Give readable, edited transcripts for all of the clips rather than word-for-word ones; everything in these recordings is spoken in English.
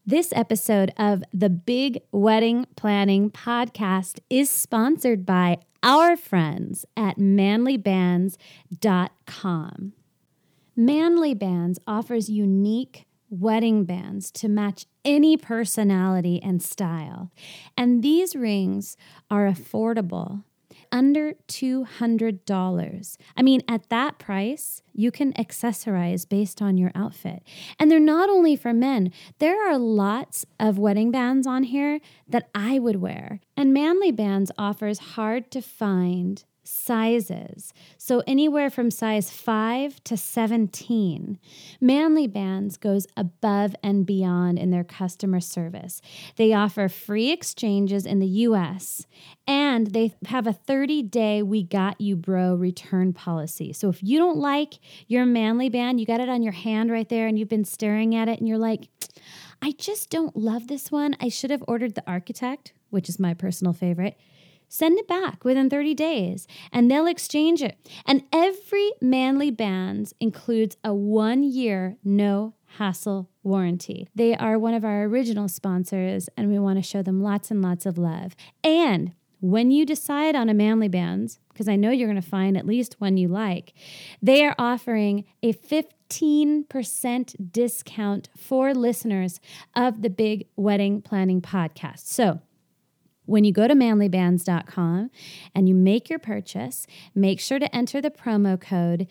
This episode of the Big Wedding Planning Podcast is sponsored by our friends at manlybands.com. Manly Bands offers unique wedding bands to match any personality and style. And these rings are affordable, under $200. I mean, at that price, you can accessorize based on your outfit. And they're not only for men. There are lots of wedding bands on here that I would wear. And Manly Bands offers hard to find sizes, so anywhere from size 5 to 17. Manly Bands goes above and beyond in their customer service. They offer free exchanges in the U.S., and they have a 30-day we got you bro return policy. So if you don't like your Manly Band, you got it on your hand right there and you've been staring at it and you're like, I just don't love this one. I should have ordered the Architect, which is my personal favorite. Send it back within 30 days and they'll exchange it. And every Manly Bands includes a 1-year no hassle warranty. They are one of our original sponsors and we want to show them lots and lots of love. And when you decide on a Manly Bands, because I know you're going to find at least one you like, they are offering a 15% discount for listeners of the Big Wedding Planning Podcast. So when you go to manlybands.com and you make your purchase, make sure to enter the promo code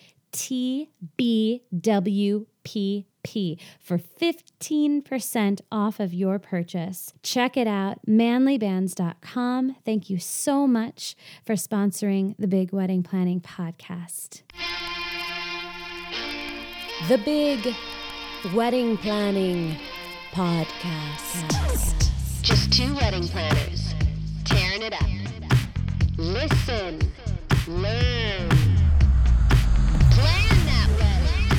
TBWPP for 15% off of your purchase. Check it out, manlybands.com. Thank you so much for sponsoring the Big Wedding Planning Podcast. The Big Wedding Planning Podcast. Just two wedding planners, tearing it up. Listen, learn, plan that wedding.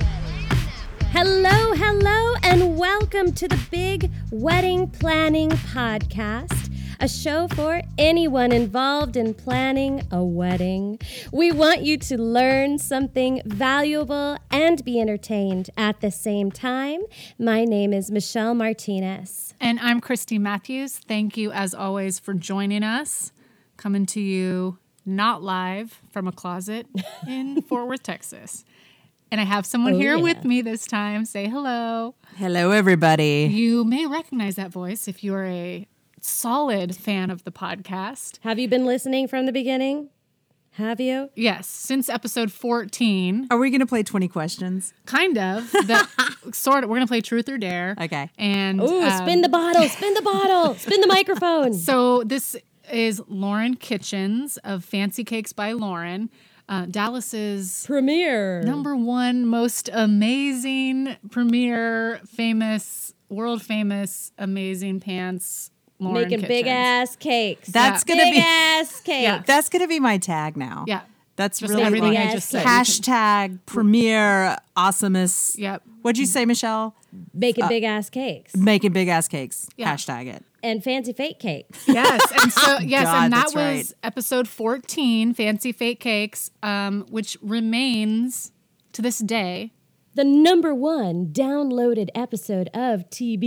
Hello, and welcome to the Big Wedding Planning Podcast, a show for anyone involved in planning a wedding. We want you to learn something valuable and be entertained at the same time. My name is Michelle Martinez. And I'm Christy Matthews. Thank you, as always, for joining us. Coming to you not live from a closet in Fort Worth, Texas. And I have someone here with me this time. Say hello. Hello, everybody. You may recognize that voice if you're a solid fan of the podcast. Have you been listening from the beginning? Have you? Yes, since episode 14. Are we going to play 20 questions? Kind of. Sort of. We're going to play Truth or Dare. Okay. And spin the bottle, spin the bottle, spin the microphone. So this is Lauren Kitchens of Fancy Cakes by Lauren. Dallas's premiere. number one most amazing, premier, famous, world famous, amazing pants. Lauren Making Kitchens. big ass cakes. That's gonna big be ass cakes. Yeah. That's going to be my tag now. Yeah. That's Just really everything like I just said. Hashtag premiere awesomeness. Yep. What'd you say, Michelle? Making big ass cakes. Making big ass cakes. Yeah. Hashtag it. And fancy fake cakes. Yes. And so, yes, God, and that that's was right. episode 14, Fancy Fake Cakes, which remains to this day. The number one downloaded episode of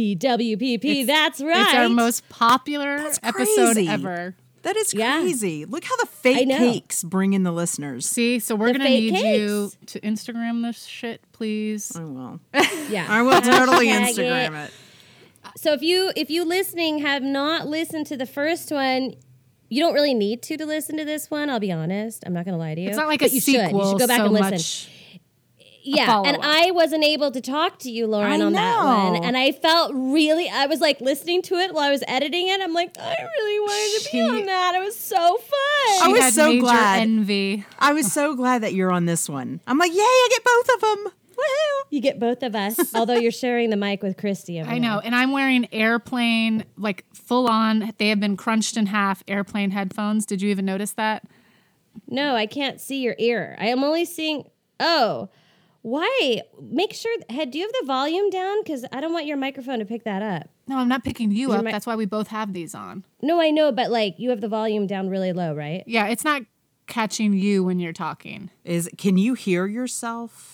TBWPP. That's right. It's our most popular That's episode crazy. ever. That is Yeah. crazy. Look how the I fake know. cakes bring in the listeners. See, so we're The going to fake need you cakes. to Instagram this shit, please. I will. Yeah. I will totally Hashtag Instagram it. So if you listening have not listened to the first one, you don't really need to listen to this one. I'll be honest. I'm not going to lie to you. It's not like But a you sequel. Should. You should go back so and listen. much. Yeah, and follow-up. I wasn't able to talk to you, Lauren, I on that know. one. And I felt I was like listening to it while I was editing it. I'm like, I really wanted to be on that. It was so fun. I was had so major glad. envy. I was so glad that you're on this one. I'm like, yay, I get both of them. Woohoo. You get both of us, although you're sharing the mic with Christy. Over I know. And I'm wearing airplane, like full on, they have been crunched in half airplane headphones. Did you even notice that? No, I can't see your ear. I am only seeing. Oh, why? Make sure. Do you have the volume down? Because I don't want your microphone to pick that up. No, I'm not picking you Is your up. mic- That's why we both have these on. No, I know, but like you have the volume down really low, right? Yeah, it's not catching you when you're talking. Can you hear yourself?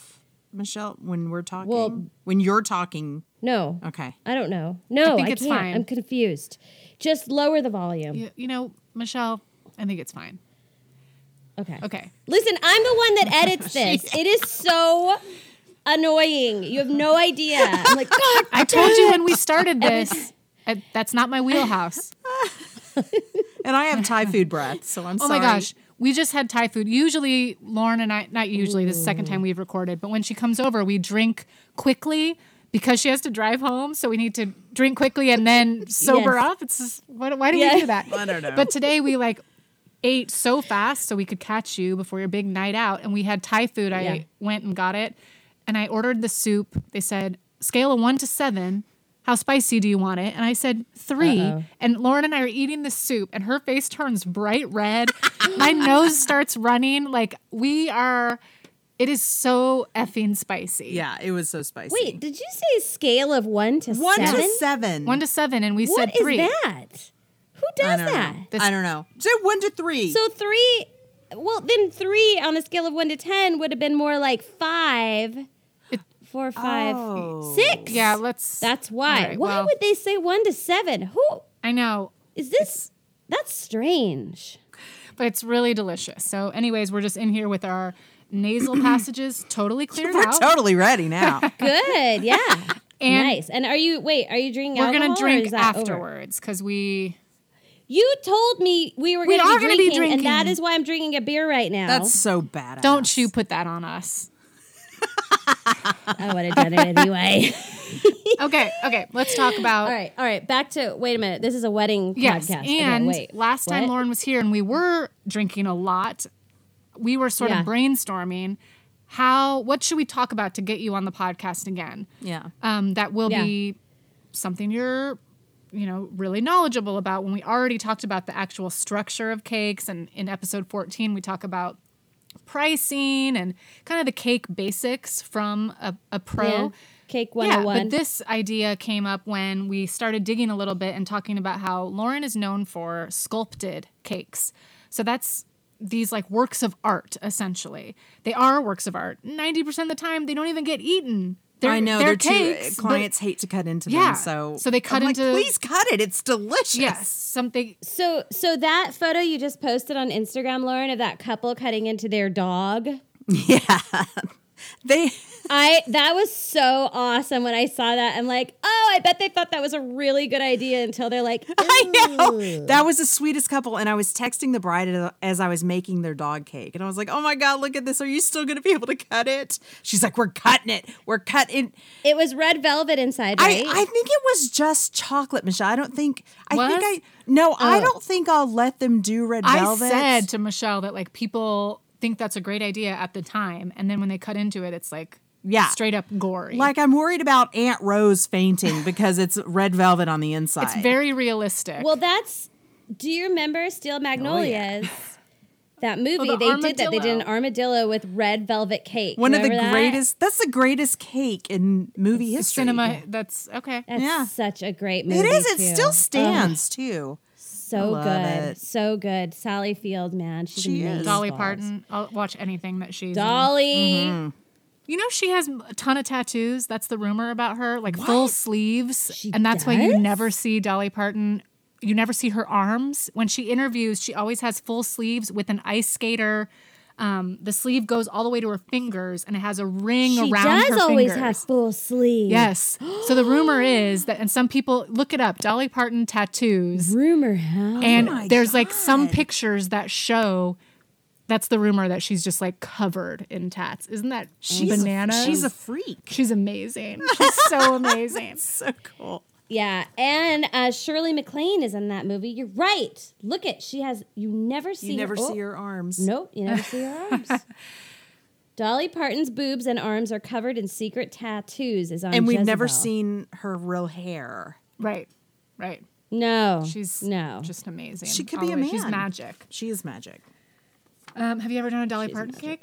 Michelle, when we're talking? Well- when you're talking. No. Okay. I don't know. No, think I it's can't. fine. I'm confused. Just lower the volume. You know, Michelle, I think it's fine. Okay. Okay. Listen, I'm the one that edits this. It is so annoying. You have no idea. I'm like, God, I told you when we started this, that's not my wheelhouse. And I have Thai food breath, so I'm Oh sorry. my gosh. We just had Thai food. Usually, Lauren and I, not usually, this is the second time we've recorded, but when she comes over, we drink quickly because she has to drive home. So we need to drink quickly and then sober Yes. up. It's just, why do Yeah. we do that? I don't know. But today we ate so fast so we could catch you before your big night out. And we had Thai food. I Yeah. went and got it and I ordered the soup. They said, scale of 1 to 7. How spicy do you want it? And I said 3. Uh-oh. And Lauren and I are eating the soup and her face turns bright red. My nose starts running. It is so effing spicy. Yeah, it was so spicy. wait, did you say scale of 1 to 1 7? to 7. 1 to 7. And we What said is 3. that? Who I does don't that? know. I don't know. Say 1 to 3. So 3, well, then 3 on a scale of 1 to 10 would have been more like 5. 4, 5, Oh. 6. Yeah, That's why. All right, Why well, would they say 1 to 7? Who I know, is this? That's strange. but it's really delicious. So, anyways, we're just in here with our nasal passages totally cleared We're out. totally ready now. Good. Yeah. And nice. And are you drinking We're alcohol? gonna or drink is that over? afterwards because we. You told me we were going are to gonna be be drinking, and that drinking. is why I'm drinking a beer right now. That's so badass. Don't you put that on us. I would have done it anyway. Okay, let's talk about. All right. Back to, wait a minute. This is a wedding Yes, podcast. and okay, wait. last time What? Lauren was here and we were drinking a lot, we were sort Yeah. of brainstorming what should we talk about to get you on the podcast again? Yeah. That will Yeah. be something you're, really knowledgeable about. When we already talked about the actual structure of cakes, and in episode 14 we talk about pricing and kind of the cake basics from a pro. Yeah. Cake Yeah, 101. but this idea came up when we started digging a little bit and talking about how Lauren is known for sculpted cakes. So that's these like works of art, essentially. They are works of art. 90% of the time, they don't even get eaten. I know. They're cakes, too, but- clients hate to cut into Yeah, them. so they cut I'm into- like, please cut it. It's delicious. Yes, something. So that photo you just posted on Instagram, Lauren, of that couple cutting into their dog. Yeah. That was so awesome when I saw that. I'm like, oh, I bet they thought that was a really good idea until they're like, I know. "Ew." That was the sweetest couple. And I was texting the bride as I was making their dog cake. And I was like, oh my God, look at this. Are you still going to be able to cut it? She's like, we're cutting it. We're cutting. It was red velvet inside, right? I think it was just chocolate, Michelle. I don't think. I Oh. don't think I'll let them do red I velvet. said to Michelle that like people think that's a great idea at the time, and then when they cut into it, it's like straight up gory. Like I'm worried about Aunt Rose fainting because it's red velvet on the inside. it's very realistic. Well, do you remember Steel Magnolias? That movie, the they did that. They did an armadillo. armadillo with red velvet cake. one of the Remember that? greatest. That's the greatest cake in movie history. cinema. That's okay. That's Yeah. such a great movie. It is. It too. still stands too. So love good. it. So good. Sally Field, man. She's She is. amazing. Dolly balls. Parton. I'll watch anything that she's in. Dolly. You know she has a ton of tattoos. That's the rumor about her, like full sleeves, She and that's why you does? never see Dolly Parton. You never see her arms when she interviews. She always has full sleeves with an ice skater. The sleeve goes all the way to her fingers, and it has a ring She around her does always fingers. have full sleeves. Yes. So the rumor is that, and some people look it up, Dolly Parton tattoos, Rumor has. and there's like some pictures that show. That's the rumor that she's just like covered in tats. Isn't that bananas? She's a freak. She's amazing. She's so amazing. So cool. Yeah, and Shirley MacLaine is in that movie. You're right. Look at you never see You never her. see her arms. Nope, you never see her arms. Dolly Parton's boobs and arms are covered in secret tattoos. Is on And we've never Jezebel. seen her real hair. Right. No, She's no. just amazing. She could All be the a way. She's man. magic. She is magic. Have you ever done a Dolly Parton cake?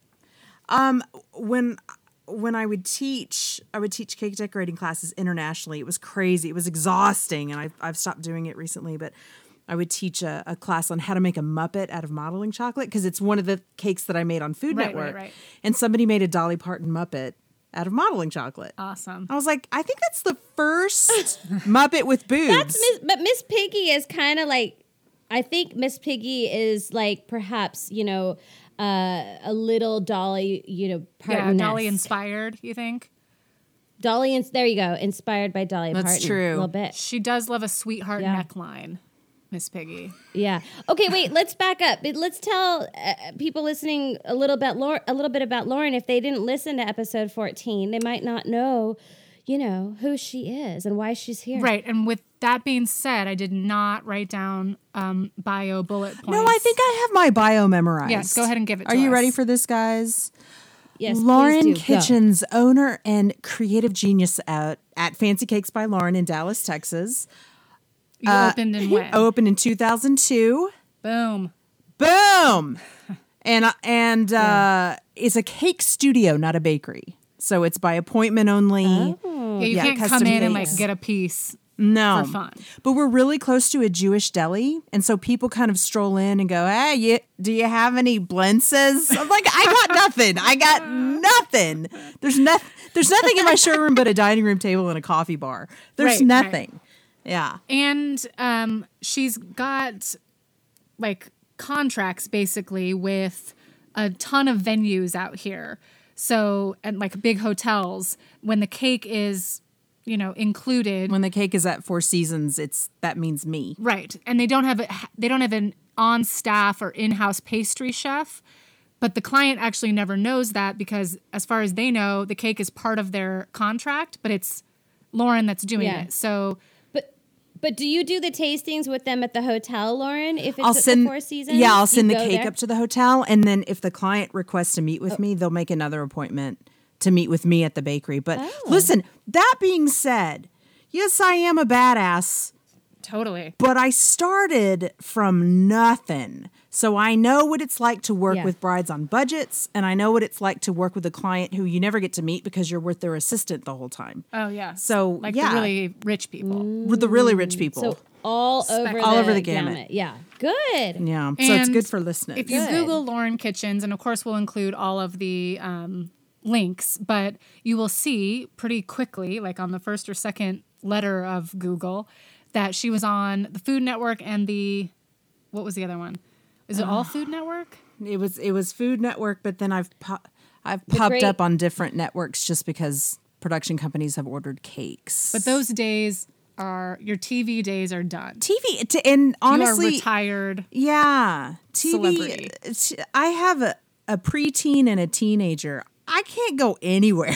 When I would teach cake decorating classes internationally. It was crazy. It was exhausting, and I've stopped doing it recently. But I would teach a class on how to make a Muppet out of modeling chocolate because it's one of the cakes that I made on Food Network. Right. And somebody made a Dolly Parton Muppet out of modeling chocolate. Awesome. I was like, I think that's the first Muppet with boobs. But Miss Piggy is kind of like, I think Miss Piggy is like perhaps, a little Dolly, Parton. Dolly inspired, you think? Dolly, there you go, inspired by Dolly That's Parton. true. A little bit. She does love a sweetheart Yeah. neckline, Miss Piggy. Yeah. Okay, wait, let's back up. Let's tell people listening a little bit about Lauren. If they didn't listen to episode 14, they might not know, who she is and why she's here. Right. And with that being said, I did not write down bio bullet points. No, I think I have my bio memorized. Yes, go ahead and give it to Are you us. ready for this, guys? Yes, Lauren please do. Go. Kitchens, owner and creative genius at Fancy Cakes by Lauren in Dallas, Texas. You opened in when? Opened in 2002. Boom. Boom! And it's a cake studio, not a bakery. So it's by appointment only. Yeah, you can't come custom in and cakes. get a piece. No. For fun. But we're really close to a Jewish deli. And so people kind of stroll in and go, hey, do you have any blintzes? I'm like, I got nothing. I got nothing. There's nothing in my showroom but a dining room table and a coffee bar. There's Right, nothing. Yeah. And she's got like contracts basically with a ton of venues out here. So, and like big hotels, when the cake is, included. When the cake is at Four Seasons, that means me. Right. And they don't have an on staff or in-house pastry chef, but the client actually never knows that because as far as they know, the cake is part of their contract, but it's Lauren that's doing it. So But do you do the tastings with them at the hotel, Lauren? If it's at the Four Seasons? Yeah, I'll You send the go cake there? up to the hotel, and then if the client requests to meet with me, they'll make another appointment to meet with me at the bakery. But listen, that being said, yes, I am a badass, totally. but I started from nothing. So I know what it's like to work with brides on budgets, and I know what it's like to work with a client who you never get to meet because you're with their assistant the whole time. Oh, yeah. So, like yeah. the really rich people. With the really rich people. So all over the gamut. Yeah. Good. Yeah, so it's And good for listening. If you Google Lauren Kitchens, and of course we'll include all of the links, but you will see pretty quickly, like on the first or second letter of Google, that she was on the Food Network and what was the other one? Is it all Food Network? It was Food Network, but then I've popped up on different networks just because production companies have ordered cakes. But those days your TV days are done. TV, and honestly, you are retired. Yeah, TV. Celebrity. I have a preteen and a teenager. I can't go anywhere.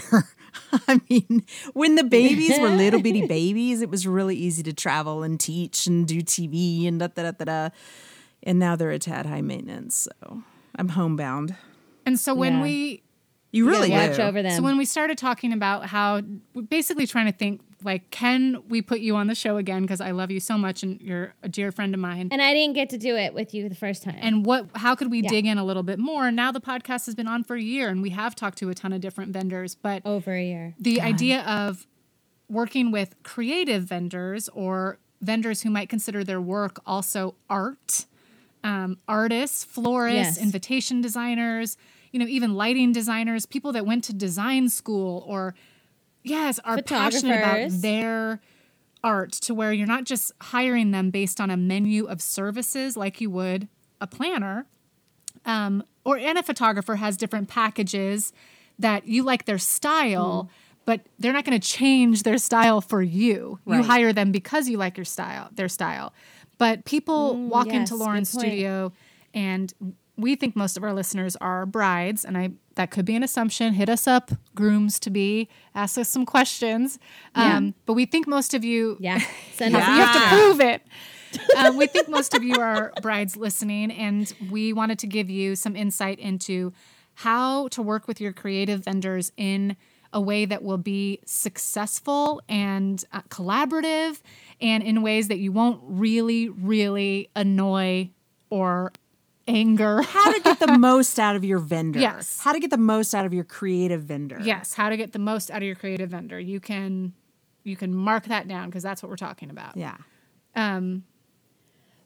I mean, when the babies were little bitty babies, it was really easy to travel and teach and do TV and da-da-da-da-da. And now they're a tad high maintenance, so I'm homebound. And so when You really watch do. over them. So when we started talking about how we're basically trying to think, like, can we put you on the show again? Because I love you so much and you're a dear friend of mine. And I didn't get to do it with you the first time. And how could we dig in a little bit more? Now the podcast has been on for a year and we have talked to a ton of different vendors, but over a year. the idea of working with creative vendors or vendors who might consider their work also art, artists, florists, invitation designers, even lighting designers, people that went to design school or are passionate about their art to where you're not just hiring them based on a menu of services like you would a planner, and a photographer has different packages that you like their style, but they're not going to change their style for you. Right. You hire them because you like their style. But people walk into Lauren's studio, and we think most of our listeners are brides, and that could be an assumption. Hit us up, grooms to be, ask us some questions. But we think most of you, send us. You have to prove it. We think most of you are brides listening, and we wanted to give you some insight into how to work with your creative vendors in a way that will be successful and collaborative, and in ways that you won't really, really annoy or anger. How to get the most out of your vendor. Yes. How to get the most out of your creative vendor. Yes, how to get the most out of your creative vendor. You can mark that down because that's what we're talking about. Yeah.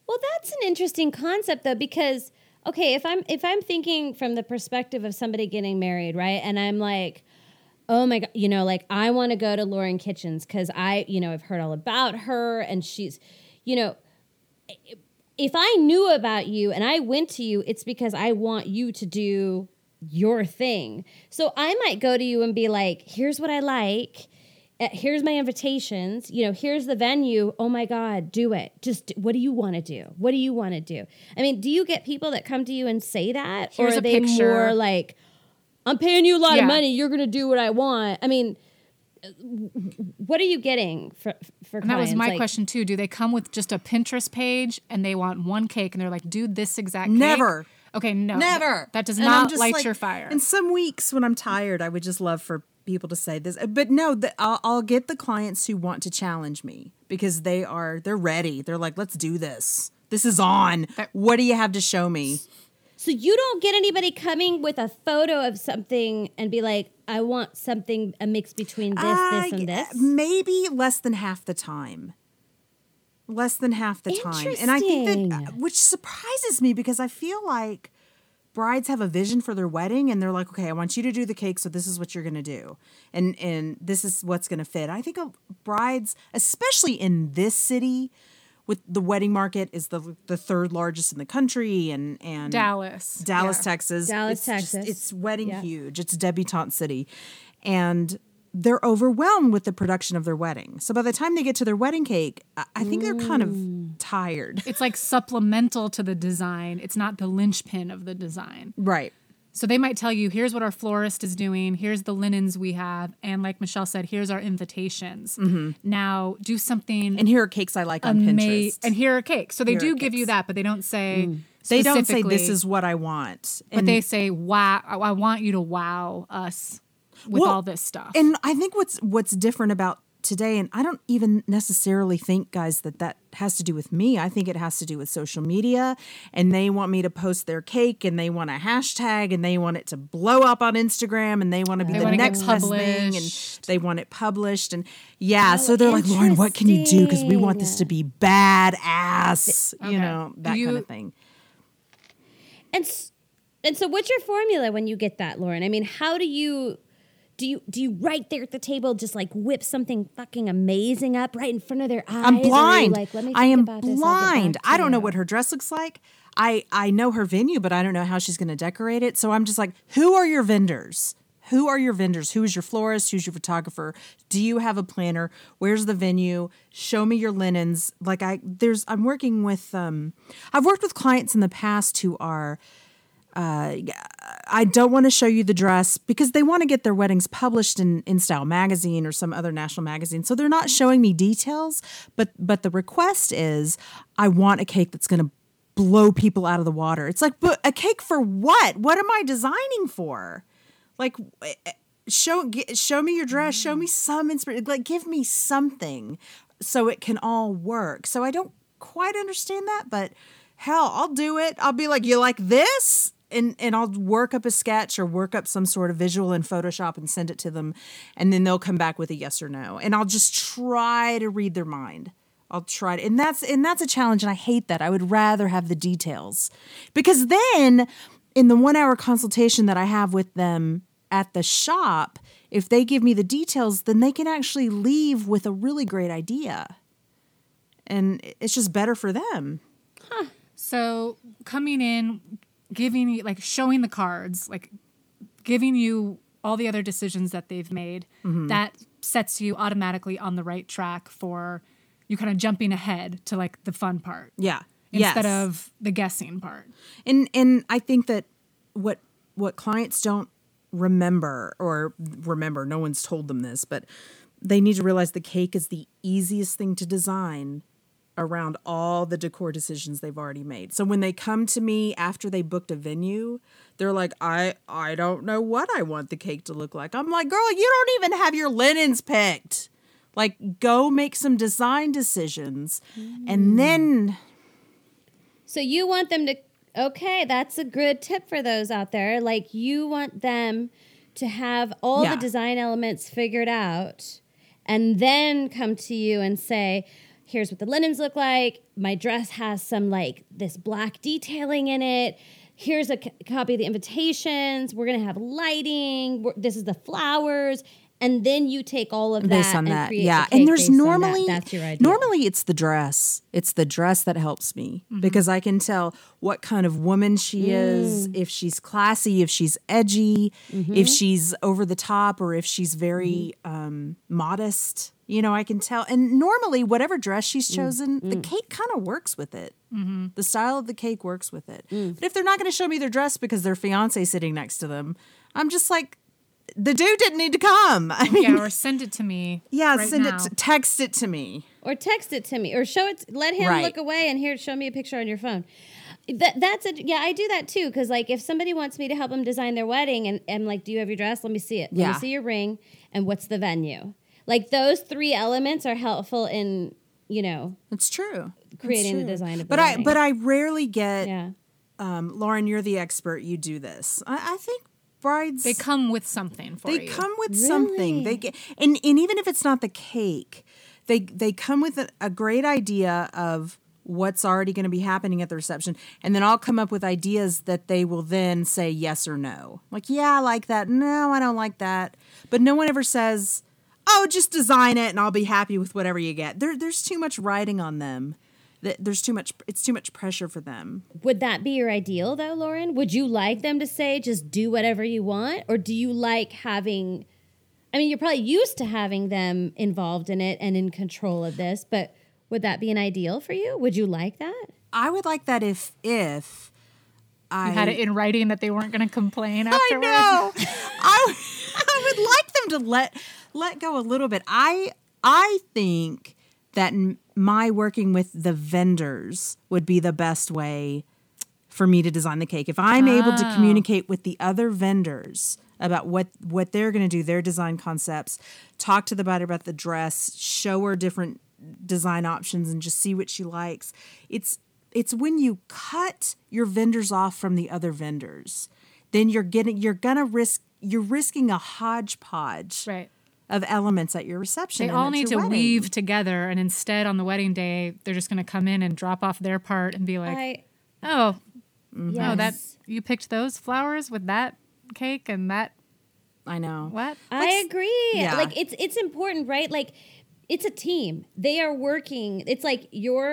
Well, that's an interesting concept though, because okay, if I'm thinking from the perspective of somebody getting married, right? And I'm like, oh my God, like I want to go to Lauren Kitchens because I've heard all about her and she's, if I knew about you and I went to you, it's because I want you to do your thing. So I might go to you and be like, here's what I like. Here's my invitations. Here's the venue. Oh my God, do it. Just what do you want to do? What do you want to do? I mean, do you get people that come to you and say that? Here's or are a they picture. more like, I'm paying you a lot Yeah. of money. You're going to do what I want. I mean, what are you getting for And that was clients? my Like, question too. Do they come with just a Pinterest page and they want one cake and they're like, do this exact cake? Never. Okay, no. Never. That does And I'm not just light like- your fire. And some weeks when I'm tired, I would just love for people to say this. But no, I'll get the clients who want to challenge me because they're ready. They're like, let's do this. This is on. What do you have to show me? So you don't get anybody coming with a photo of something and be like, I want something, a mix between this, and this? Maybe less than half the time. Less than half the time. And I think that, Interesting. which surprises me because I feel like brides have a vision for their wedding and they're like, okay, I want you to do the cake, so this is what you're going to do. And this is what's going to fit. I think brides, especially in this city, with the wedding market is the third largest in the country and Dallas. Yeah. Dallas, Texas. It's Texas. It's wedding Yeah. huge. It's debutante city. And they're overwhelmed with the production of their wedding. So by the time they get to their wedding cake, I think they're kind of tired. It's like supplemental to the design. It's not the linchpin of the design. Right. So they might tell you, here's what our florist is doing. Here's the linens we have. And like Michelle said, here's our invitations. Now do something And here are cakes I like on Pinterest. And here are cakes. So they Here do are give you cakes. that, but they don't say They don't say specifically, this is what I want. But they say, wow, I want you to wow us with Well, all this stuff. And I think what's different about today, and I don't even necessarily think, guys, that has to do with me. I think it has to do with social media, and they want me to post their cake, and they want a hashtag, and they want it to blow up on Instagram, and they want to be They the wanna get next best thing, and published. they want it published, and so they're like, Lauren, what can you do? Because we want this to be badass, Okay. that kind of thing. And so what's your formula when you get that, Lauren? I mean, how do you right there at the table just like whip something fucking amazing up right in front of their eyes? I'm Or are you blind. like, let me I think am about this, I'll get blind. back to I don't know you. what her dress looks like. I know her venue, but I don't know how she's going to decorate it. So I'm just like, who are your vendors? Who are your vendors? Who is your florist? Who's your photographer? Do you have a planner? Where's the venue? Show me your linens. Like I'm working with, I've worked with clients in the past who are, I don't want to show you the dress because they want to get their weddings published in Style Magazine or some other national magazine. So they're not showing me details, but the request is, I want a cake that's going to blow people out of the water. It's like, but a cake for what? What am I designing for? Like, show me your dress. Show me some inspiration. Like, give me something so it can all work. So I don't quite understand that, but hell, I'll do it. I'll be like, you like this? And I'll work up a sketch or work up some sort of visual in Photoshop and send it to them. And then they'll come back with a yes or no. And I'll just try to read their mind. I'll try to, and that's a challenge. And I hate that. I would rather have the details, because then in the 1 hour consultation that I have with them at the shop, if they give me the details, then they can actually leave with a really great idea. And it's just better for them. So coming in, giving you, like, showing the cards, like giving you all the other decisions that they've made, that sets you automatically on the right track for you kind of jumping ahead to like the fun part. Yeah. Instead of the guessing part. And I think that what clients don't remember, no one's told them this, but they need to realize the cake is the easiest thing to design around all the decor decisions they've already made. So when they come to me after they booked a venue, they're like, I don't know what I want the cake to look like. I'm like, girl, you don't even have your linens picked. Like, go make some design decisions. And then... So you want them to, okay, that's a good tip for those out there. Like, you want them to have all the design elements figured out and then come to you and say, here's what the linens look like. My dress has some like this black detailing in it. Here's a copy of the invitations. We're going to have lighting. This is the flowers. And then you take all of that based on and that. create Yeah. the cake And there's based on normally, that. That's your idea. normally it's the dress. It's the dress that helps me because I can tell what kind of woman she is, if she's classy, if she's edgy, if she's over the top, or if she's very modest. You know, I can tell. And normally, whatever dress she's chosen, the cake kind of works with it. The style of the cake works with it. But if they're not going to show me their dress because their fiance is sitting next to them, I'm just like, the dude didn't need to come. I mean, Yeah, or send it to me. yeah, right send now. it, text it to me. Or text it to me, or show it. Let him Right. look away and here, show me a picture on your phone. Yeah, I do that too. Because like, if somebody wants me to help them design their wedding, and I'm like, do you have your dress? Let me see it. Let Yeah. me see your ring, and what's the venue? Like those 3 elements are helpful in It's true. It's creating the true. design of the But wedding. I rarely get. Yeah. Lauren, you're the expert. You do this. I think brides They come with something for they you. come with something. They get and even if it's not the cake, they come with a great idea of what's already going to be happening at the reception, and then I'll come up with ideas that they will then say yes or no. Like, yeah, I like that. No, I don't like that. But no one ever says, "Oh, just design it and I'll be happy with whatever you get." There's too much riding on them. There's too much. It's too much pressure for them. Would that be your ideal though, Lauren? Would you like them to say just do whatever you want, or do you like having? I mean, you're probably used to having them involved in it and in control of this, but would that be an ideal for you? Would you like that? I would like that if I You had it in writing that they weren't going to complain I afterwards. know. I would like them to let go a little bit. I think that my working with the vendors would be the best way for me to design the cake. If I'm able to communicate with the other vendors about what they're going to do, their design concepts, talk to the buyer about the dress, show her different design options and just see what she likes. It's when you cut your vendors off from the other vendors, then you're risking a hodgepodge Right. of elements at your reception. They and all at need to your wedding. weave together, and instead on the wedding day, they're just going to come in and drop off their part and be like, "Oh, Yes. that you picked those flowers with that cake and that I know. what?" I agree. yeah. Like it's important, right? Like it's a team. They are working. It's like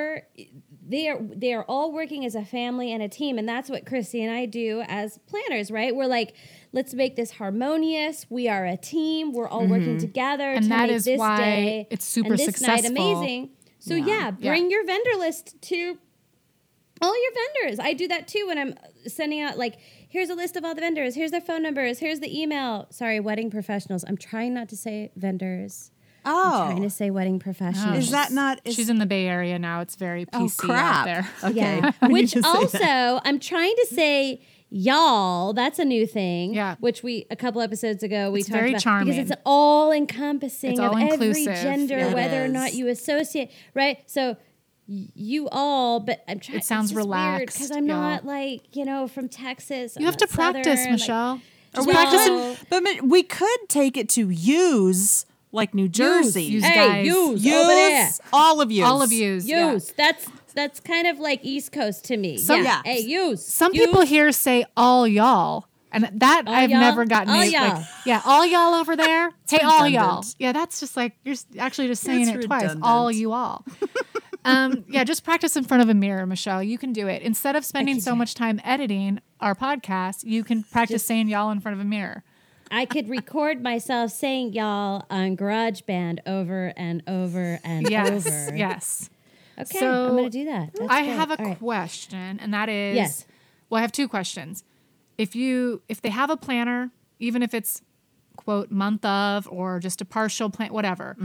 they are all working as a family and a team, and that's what Christy and I do as planners, right? We're like, let's make this harmonious. We are a team. We're all working together And to that make is this why day it's super and this night successful. amazing. So yeah, bring your vendor list to all your vendors. I do that too when I'm sending out, like, here's a list of all the vendors. Here's their phone numbers. Here's the email. Sorry, wedding professionals. I'm trying not to say vendors. I'm trying to say wedding professionals. Is that not? She's in the Bay Area now. It's very PC crap. out there. Okay. Yeah. We need Which to say also, that. I'm trying to say y'all. That's a new thing. Yeah. Which a couple episodes ago, we It's talked very about. charming. Because it's all encompassing It's of all every inclusive. gender, Yeah, it whether or is. not you associate, right? So you all, but I'm trying. It sounds relaxed, because I'm y'all. not like, from Texas. You have to practice, Michelle. Or Just we practice No. it. But we could take it to use like New Jersey. Use Hey, guys. use over there. all of you. All of yous. yeah. Use. That's kind of like East Coast to me. Some- yeah. yeah. Hey, use. Some people here say all y'all. And that I've y'all? never gotten. All it. y'all. Like, yeah, all y'all over there. Hey, all y'all. redundant. Yeah, that's just like you're actually just saying It's it twice. redundant. All you all. Yeah, just practice in front of a mirror, Michelle. You can do it. Instead of spending so much time editing our podcast, you can practice saying y'all in front of a mirror. I could record myself saying y'all on GarageBand over and over and Yes, over. yes. Okay, So, I'm going to do that. That's I great. have a All right. question, and that is, Yes. well, I have two questions. If they have a planner, even if it's quote month of or just a partial plan, whatever,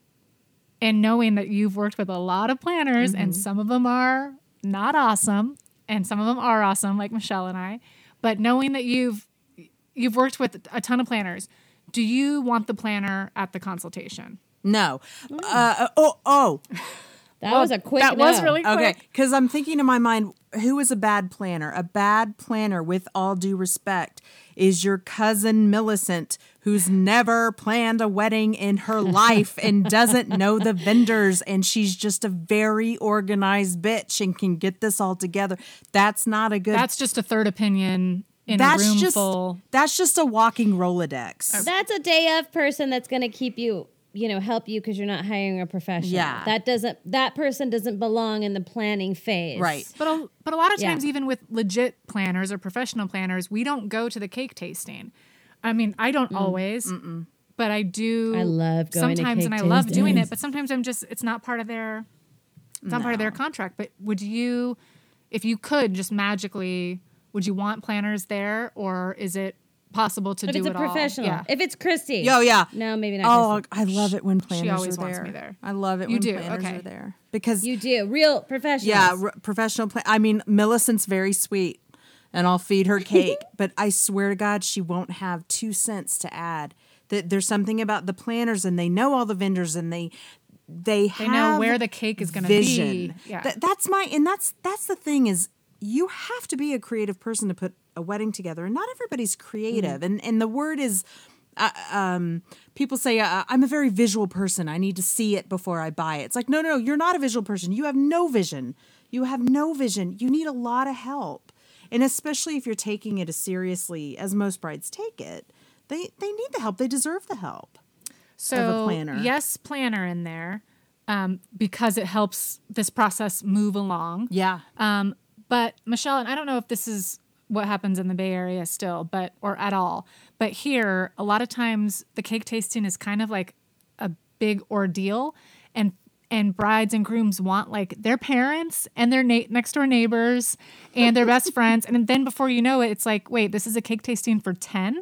and knowing that you've worked with a lot of planners and some of them are not awesome and some of them are awesome, like Michelle and I, but knowing that you've worked with a ton of planners, do you want the planner at the consultation? No. That was a quick That was no. really quick. Okay, because I'm thinking in my mind, who is a bad planner? A bad planner, with all due respect, is your cousin Millicent, who's never planned a wedding in her life and doesn't know the vendors, and she's just a very organized bitch and can get this all together. That's not a good. That's just a third opinion in That's a room just full. that's just a walking Rolodex. That's a day of person that's going to keep you, help you because you're not hiring a professional. Yeah. That person doesn't belong in the planning phase. Right. But a lot of Yeah. times, even with legit planners or professional planners, we don't go to the cake tasting. I mean, I don't always, but I do. I love going to sometimes, cake and I love doing tastings. it. But sometimes it's not part of their, it's not part of their contract. But would you, if you could, just magically, would you want planners there, or is it possible to If do it's a it all? professional. Yeah. If it's Christy. Oh yeah. No, maybe not Oh, Christy. I love it when planners always are wants there. me there. I love it You when do? planners Okay. are there because You do. Real professionals. yeah, professional plan. I mean, Millicent's very sweet, and I'll feed her cake. But I swear to God, she won't have 2 cents to add. That there's something about the planners, and they know all the vendors, and they have know where the cake is gonna vision. be. Yeah. That's the thing is you have to be a creative person to put a wedding together, and not everybody's creative. And the word is. People say I'm a very visual person. I need to see it before I buy it. It's like, no, you're not a visual person. You have no vision. You have no vision. You need a lot of help. And especially if you're taking it as seriously as most brides take it, they need the help. They deserve the help. So, planner. yes, planner in there because it helps this process move along. Yeah. But Michelle, and I don't know if this is what happens in the Bay Area still, or at all, but here, a lot of times the cake tasting is kind of like a big ordeal, and brides and grooms want like their parents and their next door neighbors and their best friends, and then before you know it, it's like, wait, this is a cake tasting for 10?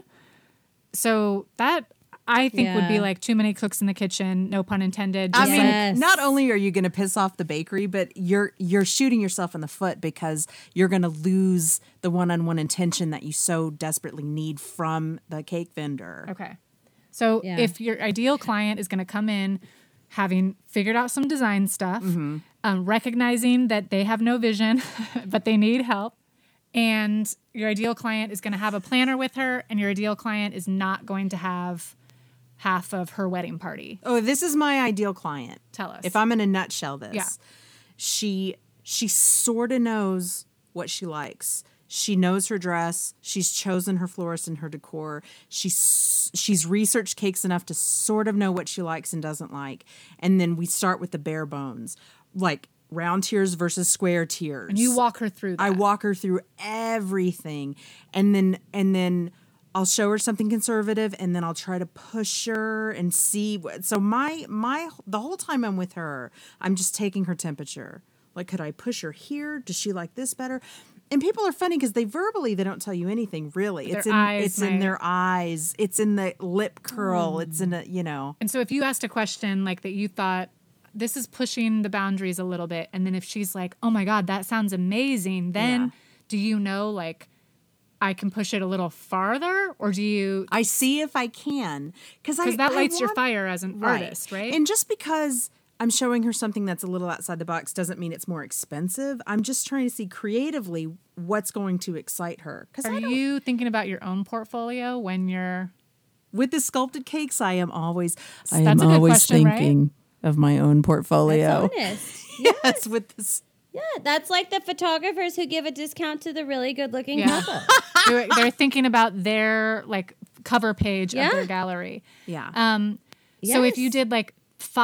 So that I think would be Yeah. like too many cooks in the kitchen, no pun intended. I Just mean, like, Yes. not only are you going to piss off the bakery, but you're shooting yourself in the foot because you're going to lose the one-on-one attention that you so desperately need from the cake vendor. okay. So Yeah. if your ideal client is going to come in having figured out some design stuff, recognizing that they have no vision, but they need help, and your ideal client is going to have a planner with her, and your ideal client is not going to have half of her wedding party. Oh, this is my ideal client. Tell us. If I'm in a nutshell this. Yeah. She sort of knows what she likes. She knows her dress. She's chosen her florist and her decor. She's researched cakes enough to sort of know what she likes and doesn't like. And then we start with the bare bones, like round tiers versus square tiers. And you walk her through that. I walk her through everything, and then I'll show her something conservative, and then I'll try to push her and see what. So the whole time I'm with her, I'm just taking her temperature. Like, could I push her here? Does she like this better? And people are funny because they don't tell you anything really. Their It's eyes in might- their eyes. It's in the lip curl. It's in And so if you asked a question like that you thought, this is pushing the boundaries a little bit, and then if she's like, oh my God, that sounds amazing, then Yeah. do you know, like, I can push it a little farther, or do you, I see if I can because that lights your fire as an artist, right? And just because I'm showing her something that's a little outside the box doesn't mean it's more expensive. I'm just trying to see creatively what's going to excite her. Because Are you thinking about your own portfolio when you're, with the sculpted cakes, I am always That's a good question, right? thinking of my own portfolio. That's honest. Yes, with this. Yeah, that's like the photographers who give a discount to the really good-looking Yeah. couple. they're thinking about their like cover page Yeah. of their gallery. Yeah. So if Yes. you did like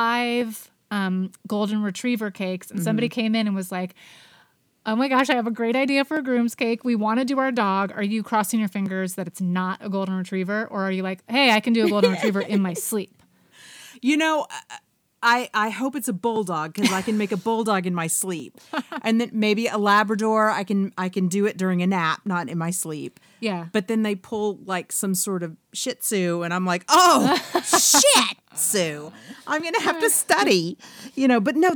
5 golden retriever cakes and somebody came in and was like, oh my gosh, I have a great idea for a groom's cake. We want to do our dog. Are you crossing your fingers that it's not a golden retriever? Or are you like, hey, I can do a golden retriever in my sleep? You know, I hope it's a bulldog because I can make a bulldog in my sleep, and then maybe a Labrador. I can do it during a nap, not in my sleep. Yeah. But then they pull like some sort of Shih Tzu, and I'm like, oh, Shih Tzu. I'm gonna have to study, But no,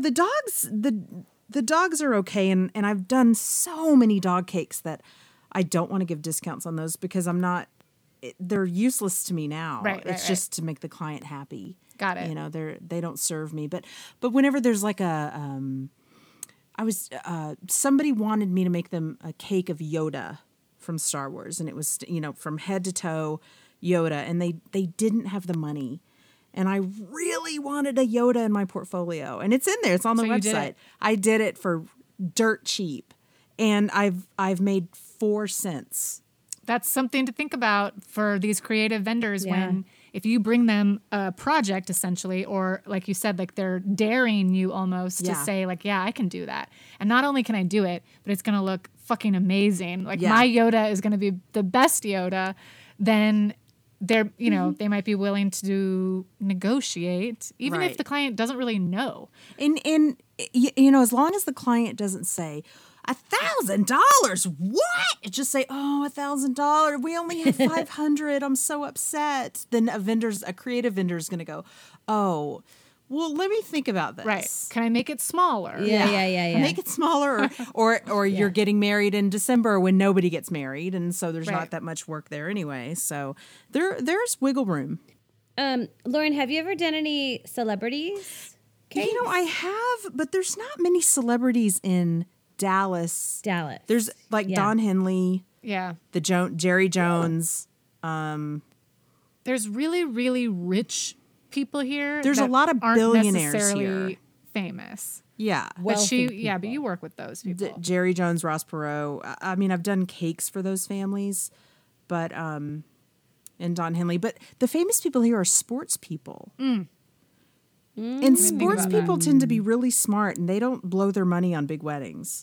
the dogs are okay, and I've done so many dog cakes that I don't want to give discounts on those because I'm not. They're useless to me now. Right, It's right. just to make the client happy. Got it. You know, they don't serve me. But whenever there's like somebody wanted me to make them a cake of Yoda from Star Wars, and it was, you know, from head to toe Yoda, and they didn't have the money. And I really wanted a Yoda in my portfolio, and it's in there. It's on the So you did website. it. I did it for dirt cheap, and I've made 4 cents. That's something to think about for these creative vendors Yeah. when if you bring them a project essentially, or like you said, like they're daring you almost to Yeah. say like, yeah, I can do that. And not only can I do it, but it's going to look fucking amazing. Like Yeah. my Yoda is going to be the best Yoda. Then they're, you know, they might be willing to negotiate, even if Right. the client doesn't really know. And you know, as long as the client doesn't say $1,000, what? Just say, oh, $1,000. We only have 500. I'm so upset. Then a creative vendor is going to go, oh, well, let me think about this. Right. Can I make it smaller? Yeah. Make it smaller, or you're getting married in December when nobody gets married, and so there's Right. not that much work there anyway. So there's wiggle room. Lauren, have you ever done any celebrities? You know, I have, but there's not many celebrities in Dallas. Dallas. There's like Yeah. Don Henley, Yeah. Jerry Jones. There's really, really rich people here. There's a that lot of aren't billionaires necessarily here. famous. Yeah. But Wealthy but people. you work with those people. Jerry Jones, Ross Perot. I mean, I've done cakes for those families, but and Don Henley. But the famous people here are sports people. And sports about that. people tend to be really smart, and they don't blow their money on big weddings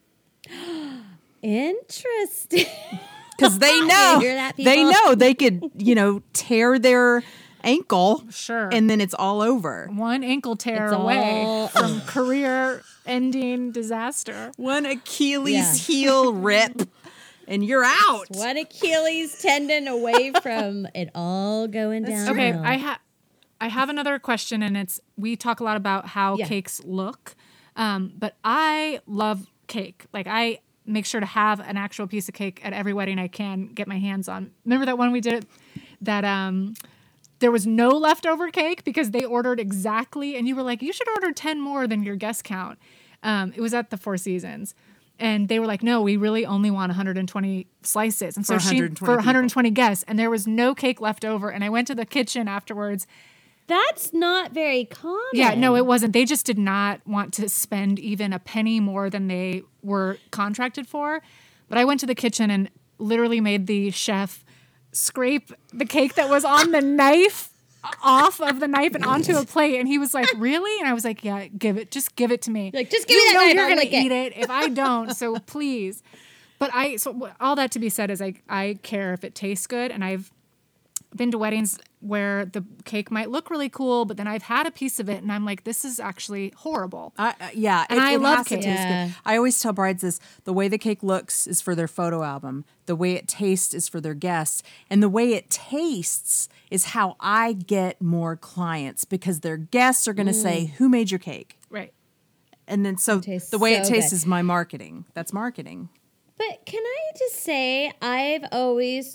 Interesting. because they know hear that, they people? know they could, you know, tear their ankle, Sure. and then it's all over. One ankle tear It's away all from career-ending disaster. One Achilles Yeah. heel rip, and you're out. One Achilles tendon away from it all going down. Okay, I have another question, and it's we talk a lot about how Yeah. cakes look, but I love cake. Like I make sure to have an actual piece of cake at every wedding I can get my hands on. Remember that one we did that there was no leftover cake because they ordered exactly, and you were like, you should order 10 more than your guest count. It was at the Four Seasons. And they were like, no, we really only want 120 slices. And so For she 120 for 120 guests, and there was no cake left over. And I went to the kitchen afterwards. That's not very common. Yeah, no, it wasn't. They just did not want to spend even a penny more than they were contracted for. But I went to the kitchen and literally made the chef scrape the cake that was on the knife off of the knife and onto a plate. And he was like, really? And I was like, yeah, just give it to me. Like, just give me that know knife, you're I'll going lick to it. eat it if I don't. So please. But all that to be said is I care if it tastes good. And I've been to weddings where the cake might look really cool, but then I've had a piece of it and I'm like, this is actually horrible. Yeah, And I love has to cake. taste Yeah. good. I always tell brides this: the way the cake looks is for their photo album. The way it tastes is for their guests, and the way it tastes is how I get more clients because their guests are going to say, "Who made your cake?" Right. And then so tastes the way it so tastes good. is my marketing. That's marketing. But can I just say, I've always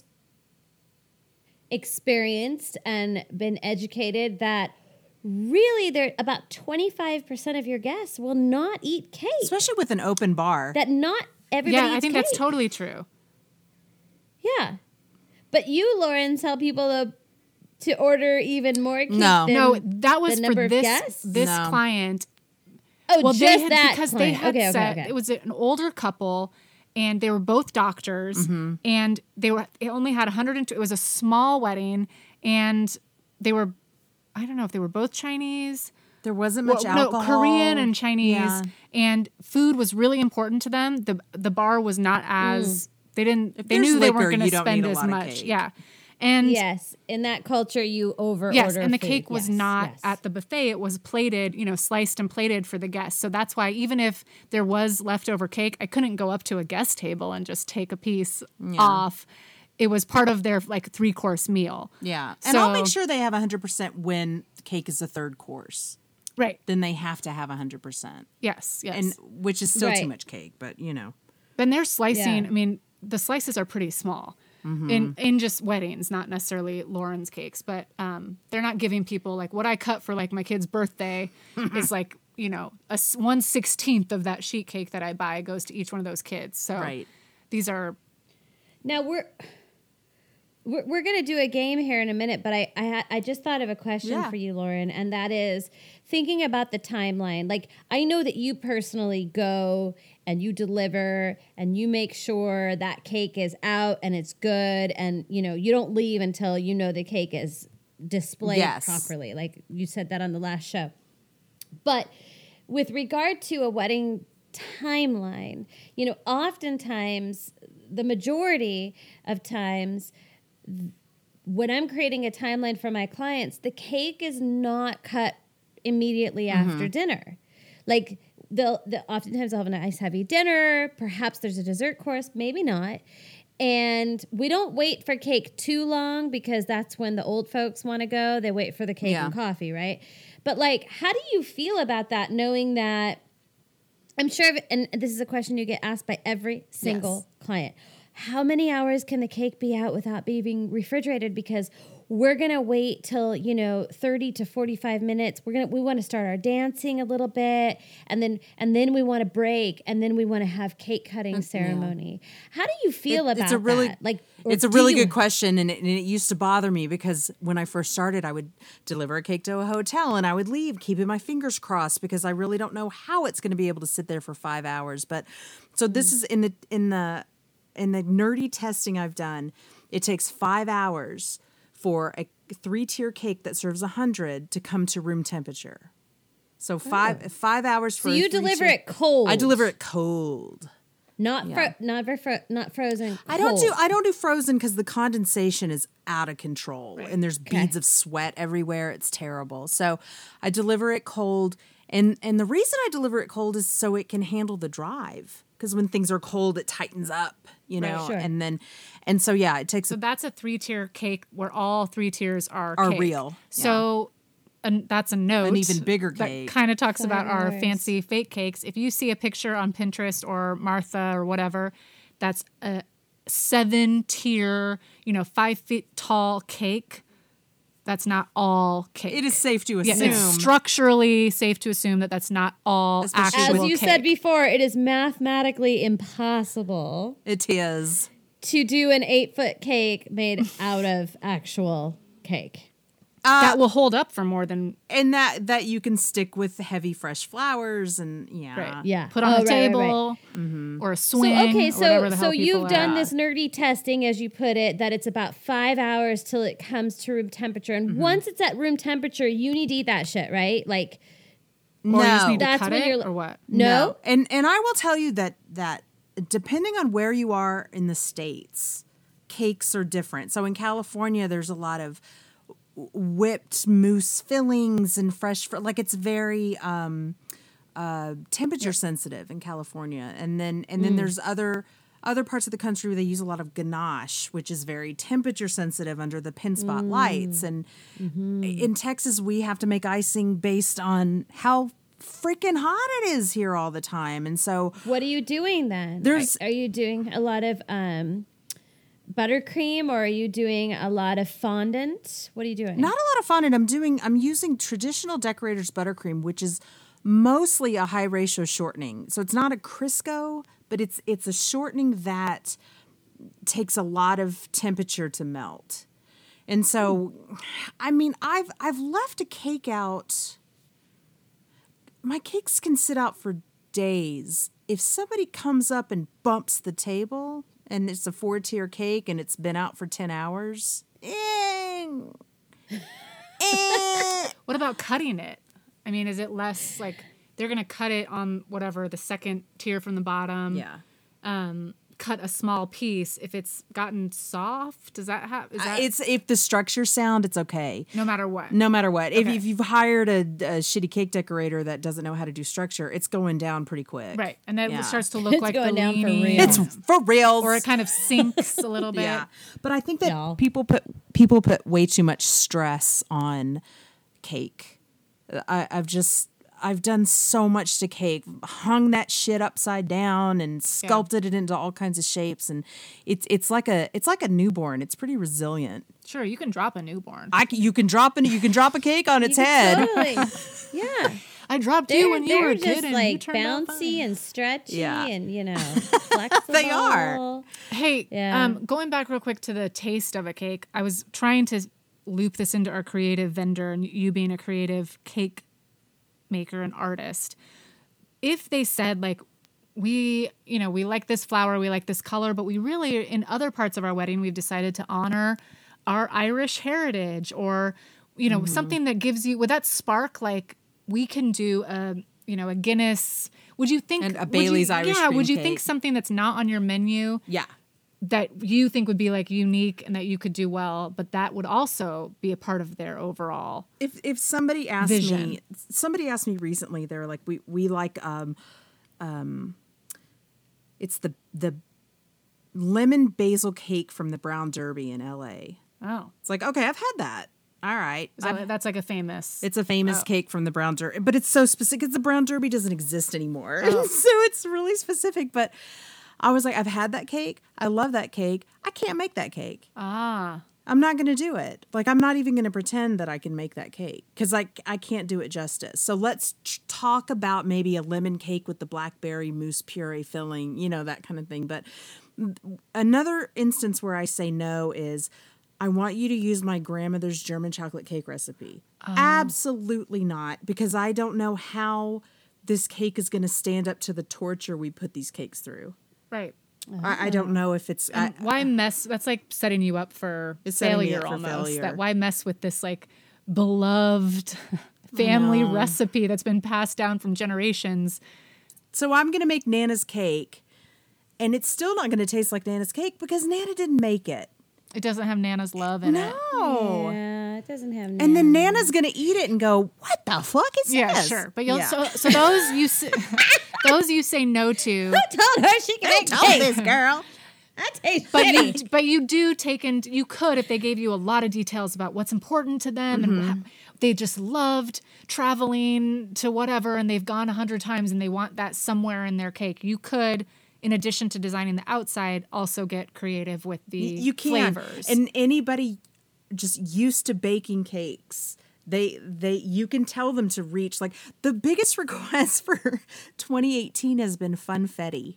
experienced and been educated that really there about 25% of your guests will not eat cake. Especially with an open bar. That not everybody Yeah, eats I think cake. that's totally true. Yeah. But you, Lauren, tell people to order even more cake No. than No, that was the number for of this guests? No. client. Oh, Well, just they had, that because client. they had okay, said okay. it was an older couple, and they were both doctors, and they only had 102. It was a small wedding, and they were, I don't know if they were both Chinese. There wasn't much Well, alcohol. No, Korean and Chinese, Yeah. and food was really important to them. The bar was not as they didn't. They there's knew they liquor, weren't going you to don't spend need a as lot of much. cake. Yeah, and Yes, in that culture, you over yes, order and the food. cake was Yes, not yes. at the buffet. It was plated, sliced and plated for the guests. So that's why even if there was leftover cake, I couldn't go up to a guest table and just take a piece off. It was part of their 3-course meal. Yeah. And I'll So- make sure they have 100% when the cake is the third course. Right. Then they have to have 100%. Yes. Yes. And which is still too Right. much cake, but then they're slicing. Yeah. I mean, the slices are pretty small. in just weddings, not necessarily Lauren's cakes, but they're not giving people like what I cut for like my kid's birthday is like, you know, 1/16 of that sheet cake that I buy goes to each one of those kids. So these are. Now we're going to do a game here in a minute, but I just thought of a question for you, Lauren, and that is thinking about the timeline. Like, I know that you personally go and you deliver and you make sure that cake is out and it's good, and, you know, you don't leave until you know the cake is displayed properly. Like you said that on the last show. But with regard to a wedding timeline, you know, oftentimes, the majority of times, when I'm creating a timeline for my clients, the cake is not cut immediately after dinner. Like oftentimes they'll have a nice heavy dinner. Perhaps there's a dessert course, maybe not. And we don't wait for cake too long because that's when the old folks want to go. They wait for the cake and coffee, right? But like, how do you feel about that, knowing that I'm sure, and this is a question you get asked by every single client. How many hours can the cake be out without being refrigerated? Because we're going to wait till, 30 to 45 minutes. We want to start our dancing a little bit, and then we want to break, and then we want to have cake cutting ceremony. How do you feel about that? Like, it's a really good question, and it used to bother me because when I first started, I would deliver a cake to a hotel and I would leave, keeping my fingers crossed because I really don't know how it's going to be able to sit there for 5 hours. But so this is in the nerdy testing I've done, it takes 5 hours for a 3-tier cake that serves 100 to come to room temperature. So 5 hours for. So you deliver it cold. I deliver it cold. Not frozen. I don't do frozen because the condensation is out of control and there's beads of sweat everywhere. It's terrible. So I deliver it cold, and the reason I deliver it cold is so it can handle the drive. Because when things are cold, it tightens up, and so it takes. So that's a 3-tier cake where all 3 tiers are cake. Real. So that's a note. An even bigger cake. That kind of talks about our fancy fake cakes. If you see a picture on Pinterest or Martha or whatever, that's a 7-tier, 5 feet tall cake. That's not all cake. It is safe to assume. It's structurally safe to assume that that's not all actual As you cake. said before, it is mathematically impossible. It is. To do an 8-foot cake made out of actual cake. That will hold up for more than... And that you can stick with heavy fresh flowers and put on the table or a swing So you've done this nerdy testing, as you put it, that it's about 5 hours till it comes to room temperature. And once it's at room temperature, you need to eat that shit, right? Like, or you just need to cut it or what? No. And I will tell you that depending on where you are in the States, cakes are different. So in California, there's a lot of whipped mousse fillings and fresh, like it's very temperature sensitive in California, and then there's other parts of the country where they use a lot of ganache, which is very temperature sensitive under the pin spot lights, and in Texas we have to make icing based on how freaking hot it is here all the time. And so what are you doing then? Are you doing a lot of buttercream, or are you doing a lot of fondant? What are you doing? Not a lot of fondant. I'm using traditional Decorator's buttercream, which is mostly a high ratio shortening. So it's not a Crisco, but it's a shortening that takes a lot of temperature to melt. And so, I mean, I've left a cake out. My cakes can sit out for days. If somebody comes up and bumps the table, and it's a 4-tier cake, and it's been out for 10 hours. What about cutting it? I mean, is it less like they're going to cut it on whatever, the 2nd tier from the bottom? Yeah. Cut a small piece. If it's gotten soft, does that have? It's if the structure's sound, it's okay. No matter what. No matter what. Okay. If you've hired a shitty cake decorator that doesn't know how to do structure, it's going down pretty quick. Right, and then it starts to look like going the down for leaning. real. It's for real. Or it kind of sinks a little bit. Yeah, but I think that people put way too much stress on cake. I've done so much to cake, hung that shit upside down and sculpted it into all kinds of shapes, and it's like a newborn. It's pretty resilient. Sure, you can drop a newborn. You can drop a cake on its head. Totally. Yeah. I dropped you when you were a just kid, and you like turned out bouncy fine. and stretchy Yeah. and, flexible. They are. Hey, Yeah. going back real quick to the taste of a cake, I was trying to loop this into our creative vendor and you being a creative cake maker and artist. If they said like, we like this flower, we like this color, but we really, in other parts of our wedding, we've decided to honor our Irish heritage or, something that gives you, would that spark like we can do a Guinness, would you think? And a Bailey's Irish Yeah, cream would you cake. think something that's not on your menu Yeah. that you think would be like unique and that you could do well, but that would also be a part of their overall. If somebody asked Vision. me recently, they're like, we like it's the lemon basil cake from the Brown Derby in LA. Oh, It's like, okay, I've had that. All right. that's like a famous. It's a famous cake from the Brown Derby, but it's so specific because the Brown Derby doesn't exist anymore. Oh. So it's really specific. But I was like, I've had that cake. I love that cake. I can't make that cake. I'm not going to do it. Like, I'm not even going to pretend that I can make that cake because I can't do it justice. So let's talk about maybe a lemon cake with the blackberry mousse puree filling, that kind of thing. But another instance where I say no is I want you to use my grandmother's German chocolate cake recipe. Absolutely not, because I don't know how this cake is going to stand up to the torture we put these cakes through. right. I don't know if it's... Why mess? That's like setting you up for It's setting me failure up for almost. failure. That why mess with this like beloved family recipe that's been passed down from generations. So I'm going to make Nana's cake, and it's still not going to taste like Nana's cake because Nana didn't make it. It doesn't have Nana's love in it. No. Yeah, it doesn't have And then Nana's going to eat it and go, what the fuck is Yeah, this? sure. But you'll Yeah. so those those you say no to. told her she can make Told cake. this girl. I taste But you do take in. You could if they gave you a lot of details about what's important to them and how they just loved traveling to whatever, and they've gone 100 times and they want that somewhere in their cake. You could, in addition to designing the outside, also get creative with the You can. flavors. And anybody just used to baking cakes, you can tell them to reach. Like, the biggest request for 2018 has been funfetti.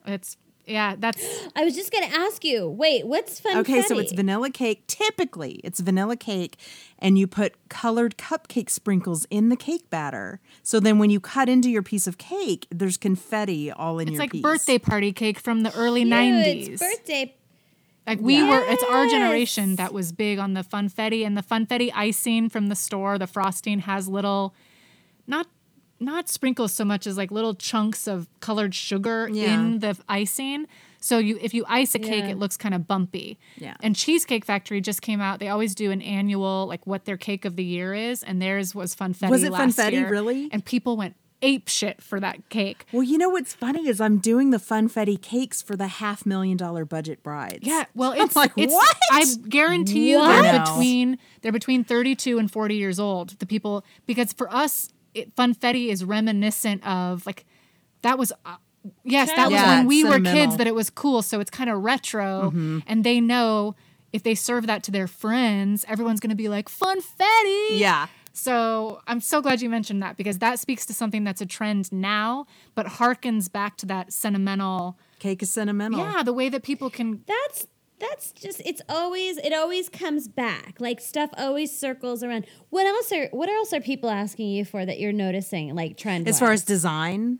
That's I was just going to ask you, wait, what's funfetti? Okay, so it's vanilla cake. Typically, it's vanilla cake, and you put colored cupcake sprinkles in the cake batter. So then when you cut into your piece of cake, there's confetti all in it's your like piece. birthday party cake from the early Cute, 90s. It's birthday. Like it's our generation that was big on the funfetti, and the funfetti icing from the store. The frosting has little, not sprinkles so much as like little chunks of colored sugar in the icing. So if you ice a cake, it looks kind of bumpy. Yeah. And Cheesecake Factory just came out. They always do an annual like what their cake of the year is, and theirs was funfetti. Was it last funfetti, year. really? And people went ape shit for that cake. Well, you know what's funny is I'm doing the funfetti cakes for the $500,000 budget brides. Yeah, well, I'm it's like, it's, what? I guarantee you What? they're between 32 and 40 years old. The people, because for us, funfetti is reminiscent of like that was. Yes, that was Yeah, when we it's were sentimental. kids that it was cool. So it's kind of retro, and they know if they serve that to their friends, everyone's going to be like funfetti. Yeah. So I'm so glad you mentioned that because that speaks to something that's a trend now, but harkens back to that sentimental. Cake is sentimental. Yeah, the way that people can. That's just it always comes back. Like stuff always circles around. What else are people asking you for that you're noticing, like trend As far as design.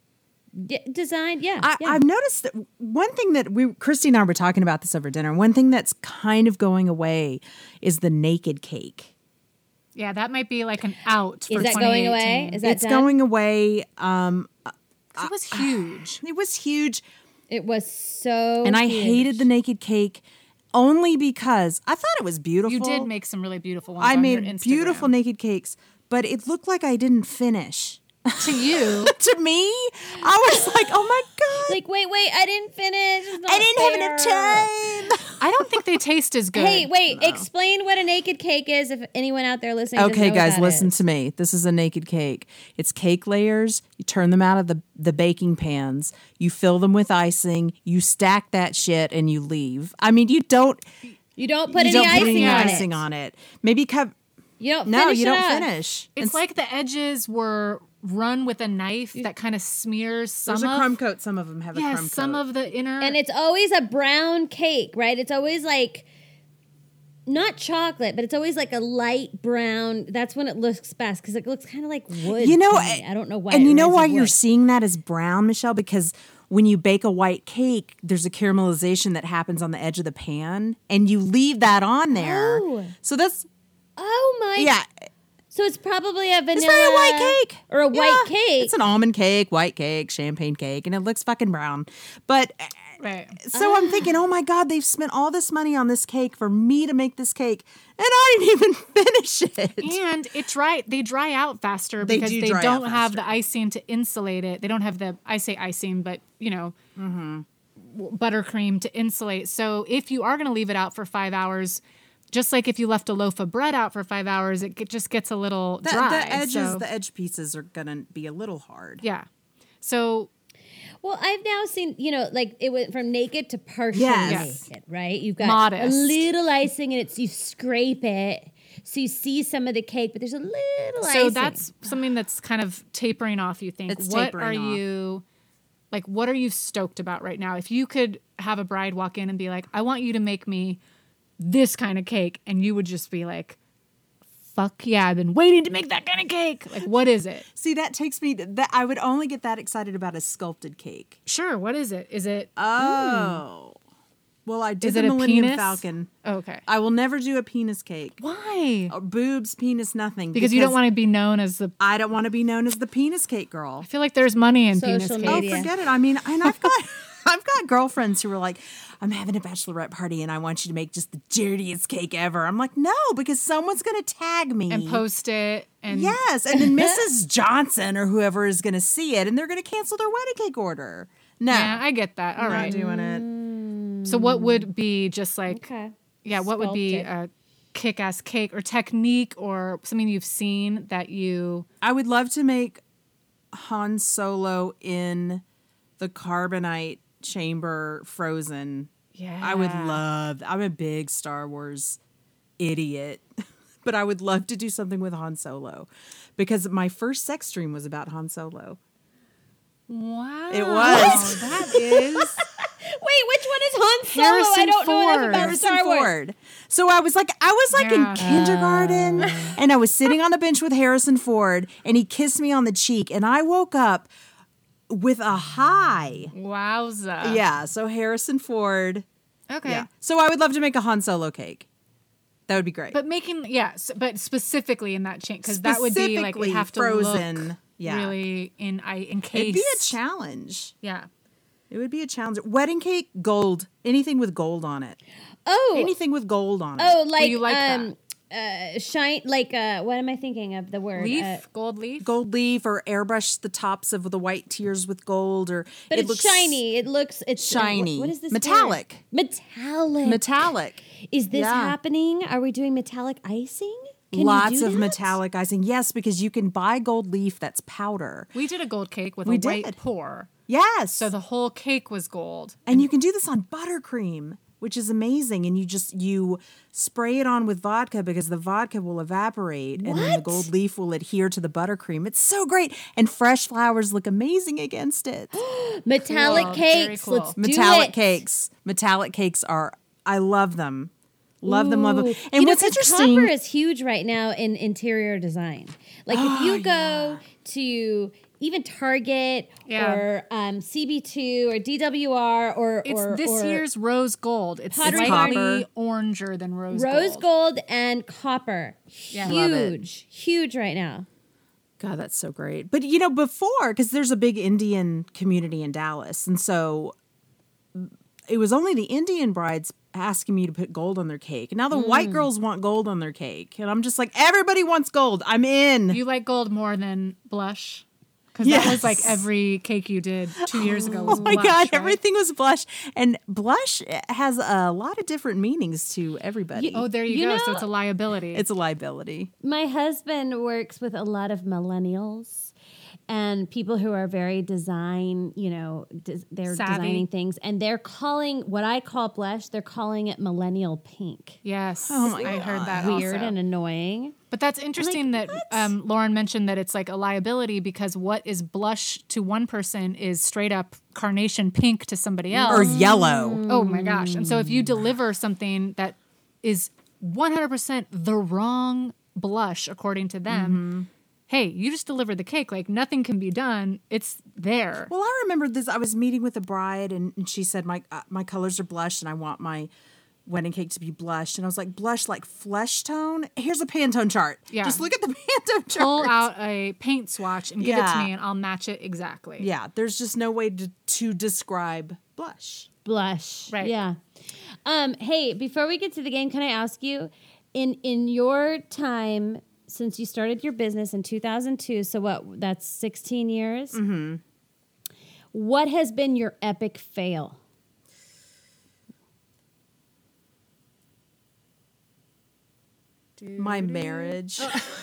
design? Yeah. I've noticed that one thing that Christy and I were talking about this over dinner. One thing that's kind of going away is the naked cake. Yeah, that might be like an out for Is that going 2018. away? Is that It's done? going away. It was huge. It was huge. It was so And I huge. hated the naked cake only because I thought it was beautiful. You did make some really beautiful ones I on your made Instagram. beautiful naked cakes, but it looked like I didn't finish. to you. To me, I was like, oh my God. Like, wait, I didn't finish. It's not I didn't have enough fair. time. I don't think they taste as good. Hey, wait, explain what a naked cake is if anyone out there listening doesn't know Okay, what guys, that listen is. to me. This is a naked cake. It's cake layers. You turn them out of the baking pans. You fill them with icing. You stack that shit and you leave. I mean, you don't You don't put you any don't put icing any on icing it. on it. Maybe You don't no, finish you it don't off. finish. It's like the edges were run with a knife that kind of smears some There's a of crumb coat. Some of them have a crumb coat. some of the inner. And it's always a brown cake, right? It's always like not chocolate, but it's always like a light brown. That's when it looks best because it looks kind of like wood. You know, to me. I don't know why. And it you know reminds why me of you're wood. seeing that as brown, Michelle? Because when you bake a white cake, there's a caramelization that happens on the edge of the pan, and you leave that on there. Oh. So that's Oh my! yeah. So it's probably a vanilla. It's very white cake or a white Yeah. cake. It's an almond cake, white cake, champagne cake, and it looks fucking brown. But right. so I'm thinking, oh my God, they've spent all this money on this cake for me to make this cake, and I didn't even finish it. And they dry out faster They because do they dry out don't have faster. the icing to insulate it. They don't have I say icing, but buttercream to insulate. So if you are going to leave it out for 5 hours, just like if you left a loaf of bread out for 5 hours, just gets a little dry. The edges, So, the edge pieces are gonna be a little hard. yeah. So Well, I've now seen, like it went from naked to partially Yes. naked, right? You've got Modest. a little icing and you scrape it. So you see some of the cake, but there's a little icing. So that's something that's kind of tapering off, you think. It's What tapering are off. what are you stoked about right now? If you could have a bride walk in and be like, I want you to make me this kind of cake, and you would just be like, fuck yeah, I've been waiting to make that kind of cake. Like, what is it? See, that takes me that I would only get that excited about a sculpted cake. Sure, what is it? Is it Oh. Well, I did Is the it a Millennium penis? Falcon. okay. I will never do a penis cake. Why? Or boobs, penis, nothing. Because you don't want to be known as the I don't want to be known as the penis cake girl. I feel like there's money in penis Social cake. media. Oh, forget it. I mean, and I've got girlfriends who are like, I'm having a bachelorette party and I want you to make just the dirtiest cake ever. I'm like, no, because someone's going to tag me. And post it and Yes, and then Mrs. Johnson or whoever is going to see it and they're going to cancel their wedding cake order. No, yeah, I get that. All I'm not right. doing it. So what would be just like Okay. yeah, what would be Sculpt it. a kick-ass cake or technique or something you've seen that you I would love to make Han Solo in the carbonite chamber frozen. yeah. I would love. I'm a big Star Wars idiot, but I would love to do something with Han Solo because my first sex dream was about Han Solo. Wow. It was. That is Wait, which one is Han Solo? I Harrison don't know enough Ford. about Harrison Star Wars. Ford. So I was like Yeah. in kindergarten, and I was sitting on the bench with Harrison Ford, and he kissed me on the cheek, and I woke up with a high. wowza. Yeah. So Harrison Ford. Okay. Yeah. So I would love to make a Han Solo cake. That would be great. But making but specifically in that chain because that would be like we Specifically have to frozen. look Yeah. really encased. It'd be a challenge. Yeah. It would be a challenge. Wedding cake, gold. Anything with gold on it. Oh, Anything with gold on it. oh, like you like shine, like what am I thinking of the word? Leaf, gold leaf. Gold leaf or airbrush the tops of the white tiers with gold or But it it's looks shiny. It looks it's shiny. what is this? Metallic. word? Metallic. Metallic. Is this Yeah. happening? Are we doing metallic icing? Can you Lots do of that? metallic icing. Yes, because you can buy gold leaf that's powder. We did a gold cake with We a white did. pour. Yes. So the whole cake was gold. and you can do this on buttercream, which is amazing. And you spray it on with vodka because the vodka will evaporate and then the What? gold leaf will adhere to the buttercream. It's so great. And fresh flowers look amazing against it. Metallic Cool, very cakes. cool. Let's do Metallic it. cakes. Metallic cakes are, I love them. Love them, love them. Ooh. And what's 'cause interesting, copper is huge right now in interior design. Like if you go to even Target Yeah. or CB2 or DWR or It's or, this or year's rose gold. It's Pottery slightly Barn. oranger than rose gold. rose gold and copper. Yeah. Love it. Huge right now. God, that's so great. But before, because there's a big Indian community in Dallas, and so it was only the Indian brides asking me to put gold on their cake. And now the white girls want gold on their cake. And I'm just like, everybody wants gold. I'm in. You like gold more than blush? Because that was like every cake you did 2 years ago was Oh my blush, God, right? everything was blush. And blush has a lot of different meanings to everybody. Oh, there you, You go. know- So it's a liability. It's a liability. My husband works with a lot of millennials and people who are very design, they're Savvy. designing things, and they're calling what I call blush, they're calling it millennial pink. yes. Oh my I heard that Weird also. and annoying. But that's interesting that Lauren mentioned that it's like a liability because what is blush to one person is straight up carnation pink to somebody else. Or yellow. Oh my gosh. And so if you deliver something that is 100% the wrong blush according to them, hey, you just delivered the cake. Like nothing can be done. It's there. Well, I remember this. I was meeting with a bride, and she said, my colors are blush, and I want my wedding cake to be blushed. And I was like, blush like flesh tone? Here's a Pantone chart. Yeah. Just look at the Pantone chart. Pull out a paint swatch and give it to Yeah. me and I'll match it exactly. Yeah, there's just no way to describe blush. Blush. Right. Yeah. Hey, before we get to the game, can I ask you, in your time since you started your business in 2002, so what, that's 16 years? Mm-hmm. What has been your epic fail? My marriage.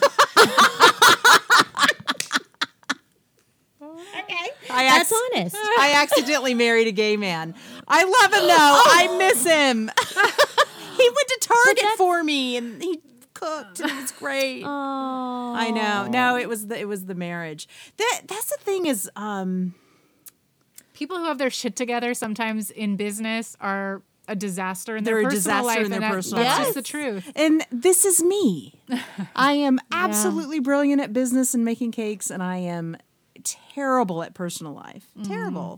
That's honest. I accidentally married a gay man. I love him though. I miss him. He went to Target for me and he cooked and it was great. Oh, I know. No, it was the marriage. That's the thing is People who have their shit together sometimes in business are a disaster in They're their a personal disaster life. in their and personal that's life. just the truth. and this is me. I am absolutely brilliant at business and making cakes, and I am terrible at personal life. Terrible.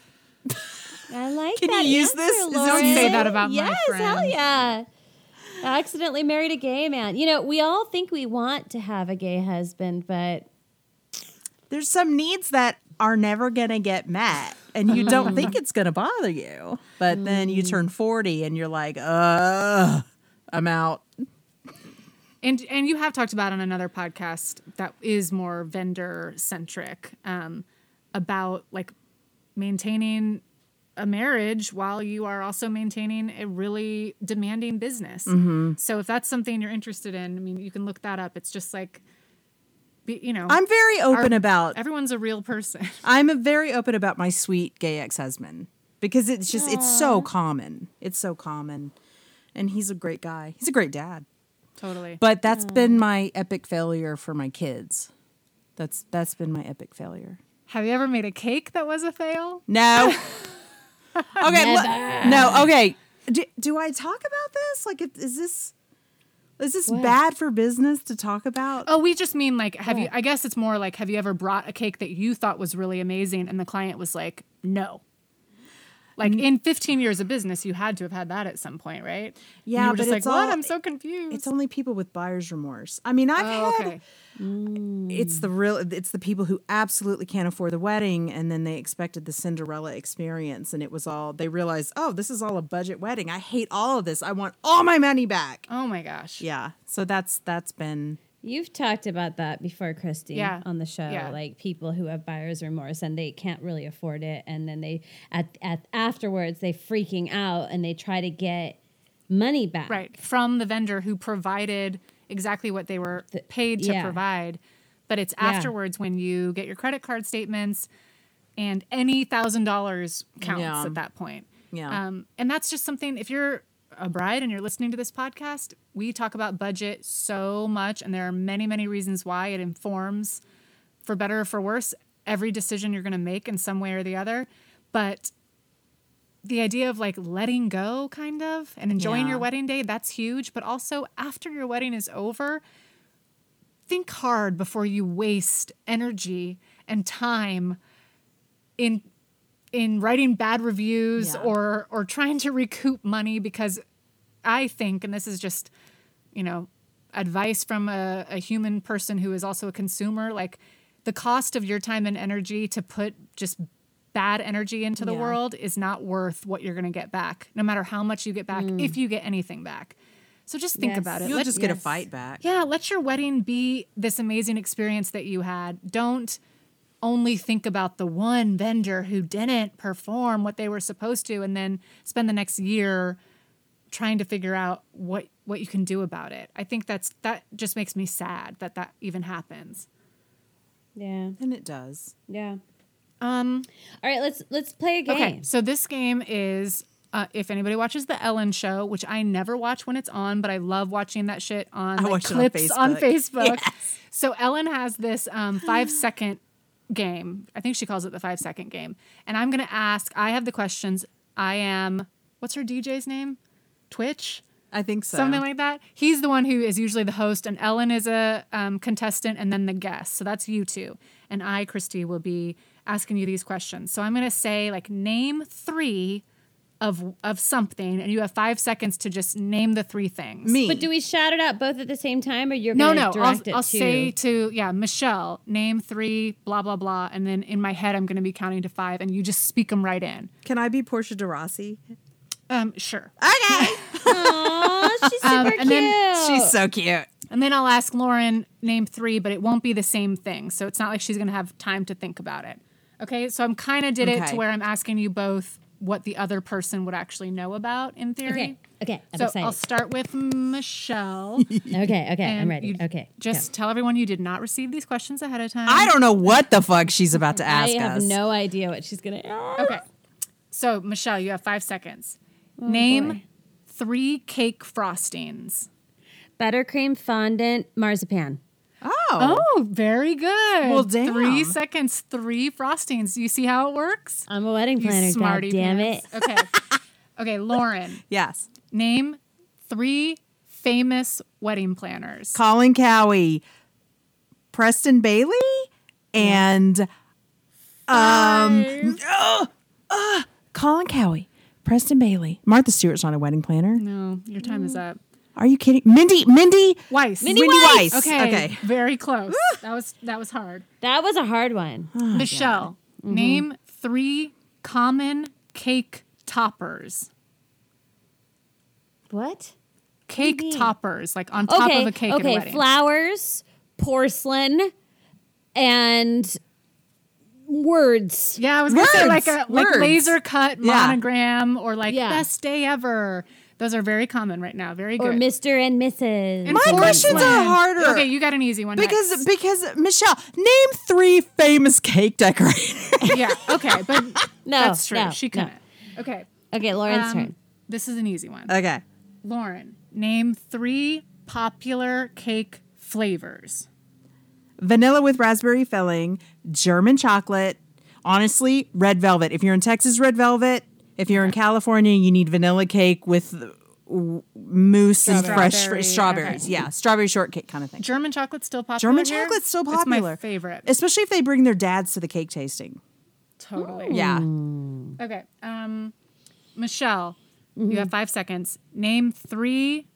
I like Can that you use answer, this? Is Lauren. this Don't say that about my yes, hell friend. yeah. I accidentally married a gay man. You know, we all think we want to have a gay husband, but There's some needs that are never going to get met, and you don't think it's going to bother you. But then you turn 40 and you're like, I'm out. And you have talked about on another podcast that is more vendor centric about like maintaining a marriage while you are also maintaining a really demanding business. So if that's something you're interested in, I mean, you can look that up. It's just like, I'm very open about everyone's a real person. I'm very open about my sweet gay ex-husband because it's just it's so common. It's so common. And he's a great guy. He's a great dad. Totally. But that's been my epic failure for my kids. That's been my epic failure. Have you ever made a cake that was a fail? No. Okay. No. Okay. Do I talk about this? Like, is this bad for business to talk about? Oh, we just mean like, have you, I guess it's more like, have you ever brought a cake that you thought was really amazing and the client was like, no. Like in 15 years of business, you had to have had that at some point, right? Yeah, and you were but just it's like, what? all- I'm so confused. It's only people with buyer's remorse. I mean, I've had. okay. It's the people who absolutely can't afford the wedding, and then they expected the Cinderella experience, and it was all they realized. Oh, this is all a budget wedding. I hate all of this. I want all my money back. Oh my gosh. Yeah, so that's been. you've talked about that before, Christy, Yeah. on the show. Yeah. Like people who have buyer's remorse and they can't really afford it, and then they at afterwards they freaking out and they try to get money back. Right. From the vendor who provided exactly what they were paid to yeah. provide. But it's afterwards when you get your credit card statements and any $1,000 counts Yeah. at that point. Yeah. And that's just something, if you're a bride and you're listening to this podcast, we talk about budget so much, and there are many, many reasons why it informs, for better or for worse, every decision you're going to make in some way or the other. But the idea of like letting go kind of and enjoying Yeah. your wedding day, that's huge. But also after your wedding is over, think hard before you waste energy and time in writing bad reviews Yeah. or trying to recoup money, because I think, and this is just, advice from a human person who is also a consumer, like the cost of your time and energy to put just bad energy into the Yeah. world is not worth what you're going to get back, no matter how much you get back, if you get anything back. So just think Yes. about it. You'll Let- just get a yes. fight back. yeah, let your wedding be this amazing experience that you had. Don't only think about the one vendor who didn't perform what they were supposed to and then spend the next year trying to figure out what you can do about it. I think that just makes me sad that even happens. Yeah. And it does. Yeah. All right, let's play a game. Okay, so this game is if anybody watches the Ellen Show, which I never watch when it's on, but I love watching that shit on watch it on clips on Facebook. Yes. So Ellen has this 5-second game. I think she calls it the 5-second game. And I'm going to ask, I have the questions. What's her DJ's name? Twitch? I think so. Something like that. He's the one who is usually the host, and Ellen is a contestant, and then the guest. So that's you two. And I, Christy, will be asking you these questions. So I'm going to say, like, name 3 of something, and you have 5 seconds to just name the 3 things. Me. But do we shout it out both at the same time, or you're going to direct it I'll to? say to Michelle, name 3, blah blah blah, and then in my head I'm going to be counting to 5, and you just speak them right in. Can I be Portia de Rossi? Sure. Okay. Aw, she's super cute. and then She's so cute. And then I'll ask Lauren, name 3, but it won't be the same thing. So it's not like she's going to have time to think about it. Okay, so I'm kind of did it to Okay. where I'm asking you both what the other person would actually know about in theory. Okay, I'm So excited. I'll start with Michelle. Okay, I'm and ready. you Okay, Just tell everyone you did not receive these questions ahead of time. I don't know what the fuck she's about to ask I have us. no idea what she's going to. Okay. So, Michelle, you have 5 seconds. Name boy. 3 cake frostings. Buttercream, fondant, marzipan. Oh, very good. Well, damn. 3 seconds, 3 frostings. Do you see how it works? I'm a wedding You planner. smarty God damn pants. it! Okay. Okay, Lauren. Yes. Name 3 famous wedding planners. Colin Cowie, Preston Bailey, and Colin Cowie, Preston Bailey. Martha Stewart's not a wedding planner. No, your time is up. Are you kidding? Mindy Weiss. Weiss. Okay. Very close. That was hard. That was a hard one. Michelle, name 3 common cake toppers. What? Cake mean? toppers, like on top of a cake at a wedding. Flowers, porcelain, and words. Yeah, I was gonna say like a Words. laser cut Yeah. monogram or like Yeah. best day ever. Those are very common right now. Very good. Or Mr. and Mrs. And My porcelain. questions are harder. Okay, you got an easy one. because next. because Michelle, name 3 famous cake decorators. Yeah, okay, but No, that's true. no, She no. couldn't. Okay. Okay, Lauren's turn. This is an easy one. Okay. Lauren, name 3 popular cake flavors. Vanilla with raspberry filling, German chocolate, honestly, red velvet. If you're in Texas, red velvet. If you're in California, you need vanilla cake with mousse and fresh Strawberry, strawberries. okay. Yeah, strawberry shortcake kind of thing. German chocolate's still popular. German here? chocolate's still It's popular. my favorite. Especially if they bring their dads to the cake tasting. Totally. Yeah. Okay. Michelle, you have 5 seconds. Name 3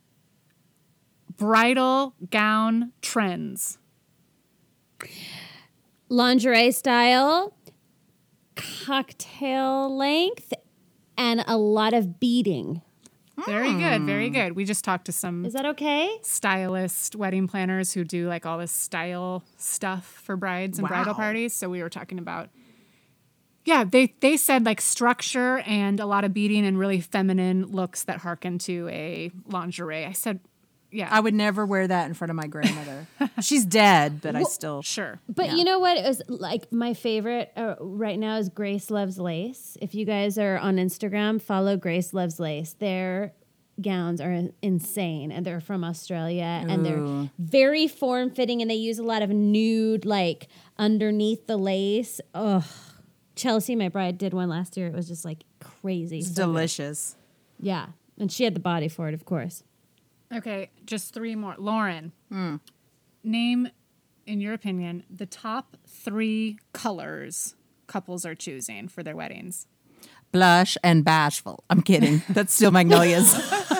bridal gown trends. Lingerie style, cocktail length, and a lot of beading. Very good. Very good. We just talked to some Is that okay? stylist wedding planners who do like all this style stuff for brides and bridal Wow. parties. So we were talking about, yeah, they said like structure and a lot of beading and really feminine looks that harken to a lingerie. I said, yeah, I would never wear that in front of my grandmother. She's dead, but I still. sure. But you know what? It was like my favorite right now is Grace Loves Lace. If you guys are on Instagram, follow Grace Loves Lace. Their gowns are insane, and they're from Australia, and they're very form fitting, and they use a lot of nude like underneath the lace. Ugh. Chelsea, my bride, did one last year. It was just like crazy. It's So good. delicious. Yeah, and she had the body for it, of course. Okay, just 3 more. Lauren, name, in your opinion, the top 3 colors couples are choosing for their weddings. Blush and bashful. I'm kidding. That's still Magnolias.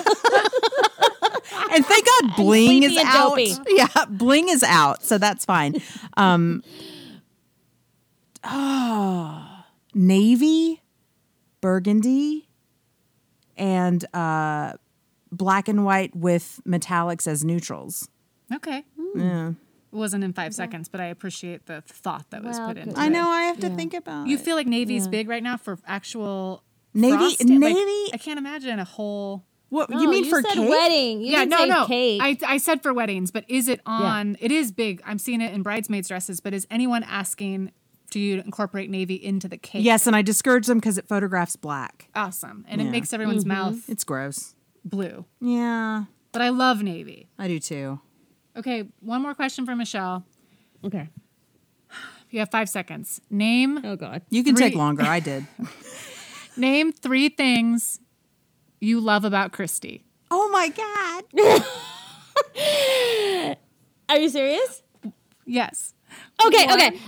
And thank God bling is sleepy and out. dopey. Yeah, bling is out, so that's fine. Navy, burgundy, and black and white with metallics as neutrals. Okay. Yeah. wasn't in 5 seconds, but I appreciate the thought that was put into I it. know. I have to think about You it. feel like Navy's big right now for actual Navy- frosting? Like, Navy- I can't imagine a whole. What No, you mean for said cake? wedding. You didn't say cake. I said for weddings, but is it on? It is big. I'm seeing it in bridesmaids' dresses. But is anyone asking? Do you incorporate navy into the cake? Yes, and I discourage them because it photographs black. Awesome, and it makes everyone's mouth It's gross. blue. Yeah, But I love navy. I do too. Okay, one more question for Michelle. Okay. You have 5 seconds. Name Oh God. You can take Three- longer. I did. name 3 things you love about Christy. Oh my God. Are you serious? Yes. Okay.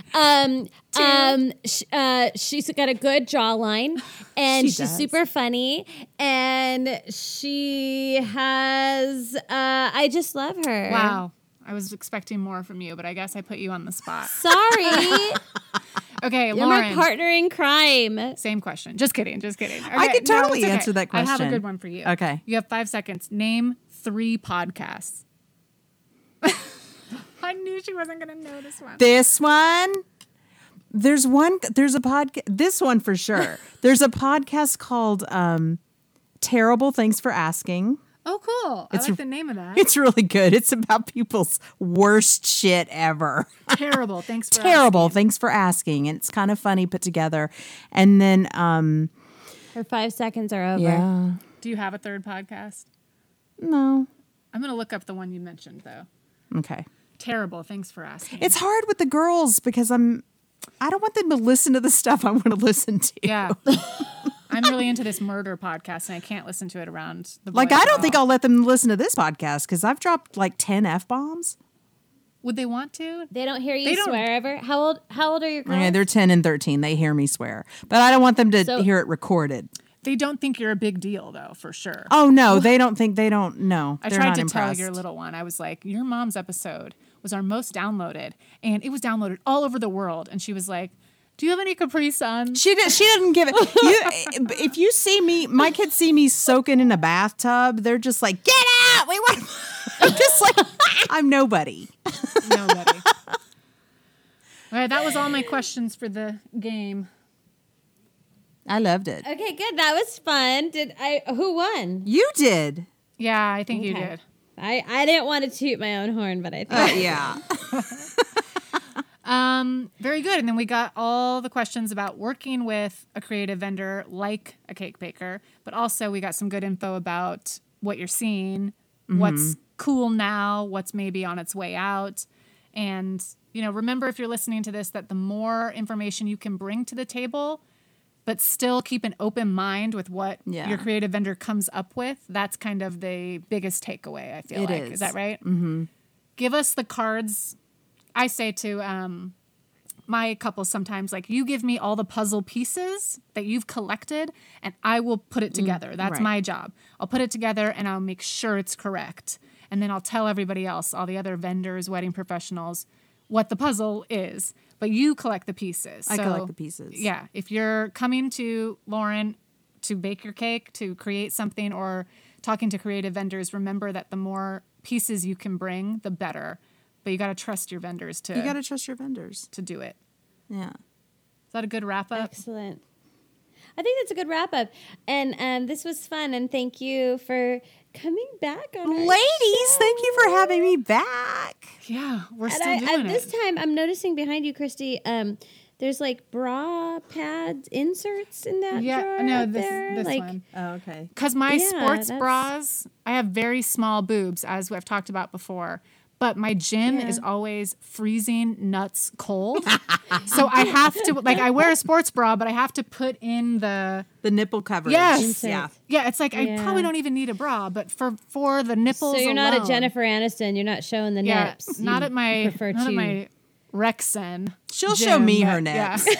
She's got a good jawline, and She she's does. super funny, and she has. I just love her. Wow. I was expecting more from you, but I guess I put you on the spot. Sorry, Okay, you're Lauren. my partner in crime. Same question. Just kidding. Okay, I could totally it's okay. answer that I have a question. good one for you. Okay. You have 5 seconds. Name 3 podcasts. I knew she wasn't going to know this one. This one. There's a podcast. This one for sure. There's a podcast called Terrible. Thanks for asking. Oh, cool. I like the name of that. It's really good. It's about people's worst shit ever. Terrible. Thanks for Terrible. asking. Thanks for asking. And it's kind of funny put together. And then, Her 5 seconds are over. yeah, Do you have a third podcast? no, I'm going to look up the one you mentioned, though. okay. Terrible. Thanks for asking. It's hard with the girls because I don't want them to listen to the stuff I want to listen to. Yeah. I'm really into this murder podcast, and I can't listen to it around the Like, boys I at don't think all. I'll let them listen to this podcast because I've dropped like 10 F-bombs. Would they want to? They don't hear you They don't- swear ever. How old are your girls? Okay, they're 10 and 13. They hear me swear. But I don't want them to So- hear it recorded. They don't think you're a big deal, though, for sure. Oh, no, they don't know. I They're tried not to impressed. tell your little one. I was like, your mom's episode was our most downloaded, and it was downloaded all over the world. And she was like, do you have any Capri Suns? She doesn't give it. If you see me, my kids see me soaking in a bathtub, they're just like, get out. We want. I'm just like, I'm nobody. Nobody. All right, that was all my questions for the game. I loved it. Okay, good. That was fun. Who won? You did. Yeah, I think you Okay. did. I didn't want to toot my own horn, but I think Yeah. Very good. And then we got all the questions about working with a creative vendor like a cake baker, but also we got some good info about what you're seeing, what's cool now, what's maybe on its way out. And, you know, remember if you're listening to this that the more information you can bring to the table, but still keep an open mind with what Yeah. your creative vendor comes up with, that's kind of the biggest takeaway, I feel It like. is. Is that right? Mm-hmm. Give us the cards. I say to my couple sometimes, like, you give me all the puzzle pieces that you've collected and I will put it together. That's right. my job. I'll put it together and I'll make sure it's correct. And then I'll tell everybody else, all the other vendors, wedding professionals, what the puzzle is. But you collect the pieces. I So, collect the pieces. Yeah. If you're coming to Lauren to bake your cake, to create something, or talking to creative vendors, remember that the more pieces you can bring, the better. But you got to trust your vendors You got to trust your vendors. to do it. Yeah. Is that a good wrap up? excellent. I think that's a good wrap up. And this was fun. And thank you for coming back on our Ladies, show. thank you for having me back. Yeah, we're And still doing this it. time, I'm noticing behind you, Christy. There's like bra pads inserts in that Yeah, drawer no, up this there. this like, one. Oh, okay. Because my Yeah, sports that's- bras, I have very small boobs, as I've talked about before. But my gym Yeah. is always freezing nuts cold. So I have to, like, I wear a sports bra, but I have to put in the, The nipple coverage. Yes. Insert. Yeah. yeah, it's like I Yeah. probably don't even need a bra, but for the nipples So you're not a alone- Jennifer Aniston. You're not showing the Yeah, nips. not You at my, prefer not at to- my Rexen. She'll gym, show me her but yeah. nips.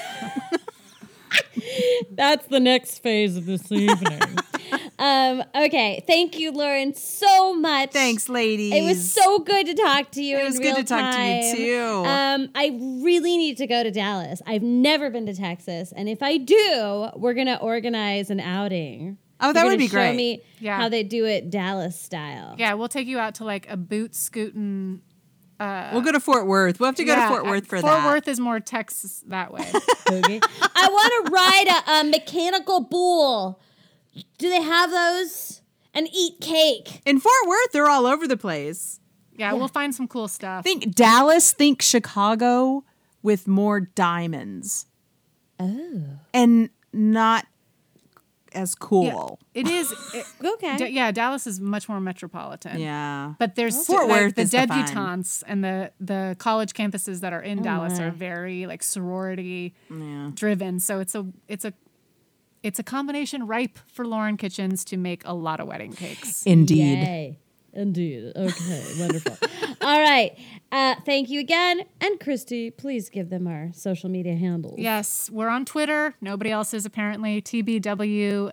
That's the next phase of this evening. Okay. Thank you, Lauren, so much. Thanks, ladies. It was so good to talk to you. It was in good to real talk to you, time. too. I really need to go to Dallas. I've never been to Texas, and if I do, we're gonna organize an outing. Oh, that You're would gonna be great. Show me Yeah. how they do it Dallas style. Yeah, we'll take you out to like a boot scooting We'll go to Fort Worth. We'll have to go to Fort Worth for that. Fort Worth is more Texas that way. Okay. I want to ride a mechanical bull. Do they have those? And eat cake. In Fort Worth, they're all over the place. Yeah, we'll find some cool stuff. Think Dallas, think Chicago with more diamonds. Oh. And not as cool. It is. Okay. Dallas is much more metropolitan. Yeah. But there's Fort Worth the is the fun. debutantes and the college campuses that are in Dallas are very like sorority driven. So it's a combination ripe for Lauren Kitchens to make a lot of wedding cakes. Indeed. Yay. Indeed. Okay, wonderful. All right. Thank you again. And Christy, please give them our social media handles. Yes, we're on Twitter. Nobody else is apparently. TBWP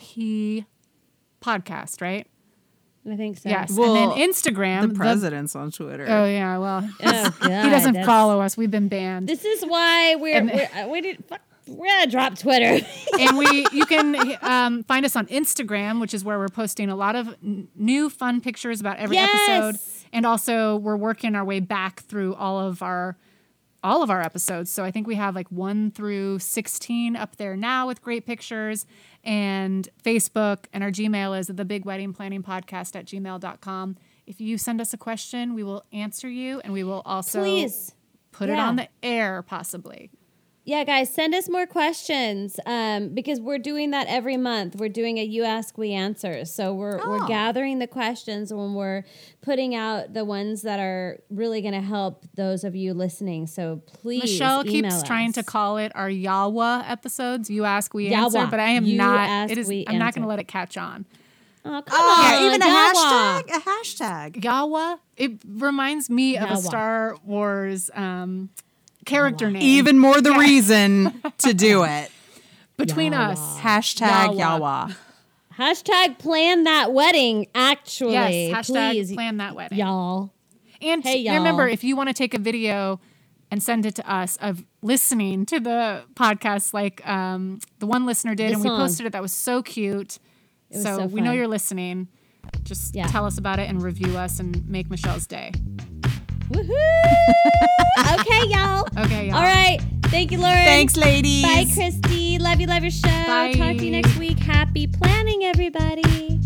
podcast, right? I think so. Yes. Well, and then Instagram. The president's on Twitter. Oh, yeah. Well, Oh, God, he doesn't that's- follow us. We've been banned. This is why we're gonna drop Twitter. And you can find us on Instagram, which is where we're posting a lot of new fun pictures about every episode. And also we're working our way back through all of our episodes. So I think we have like 1 through 16 up there now with great pictures, and Facebook, and our Gmail is thebigweddingplanningpodcast@gmail.com. If you send us a question, we will answer you, and we will also Please. put it on the air possibly. Yeah, guys, send us more questions because we're doing that every month. We're doing a You Ask, We Answer. So we're gathering the questions when we're putting out the ones that are really going to help those of you listening. So please Michelle email keeps us. trying to call it our Yawa episodes. You ask, we Yawa. answer, but I am You not. ask, It is. we I'm not answer. going to let it catch on. Oh, come on. Even a Yawa. hashtag? A hashtag. Yawa. It reminds me of a Yawa. Star Wars character name. Even more the reason to do it. Between Yawa. us. Hashtag Yawa. Yawa. Hashtag plan that wedding, actually. Yes. Hashtag Please, plan that wedding. y'all. And Hey, y'all. remember, if you want to take a video and send it to us of listening to the podcast, like the one listener did, The and we song. posted it. That was so cute. It was so we know fun. you're listening. Just Yeah. tell us about it and review us and make Michelle's day. Woohoo! Okay, y'all. Okay, y'all. All right. Thank you, Lauren. Thanks, ladies. Bye, Christy. Love you, love your show. Bye. Talk to you next week. Happy planning, everybody.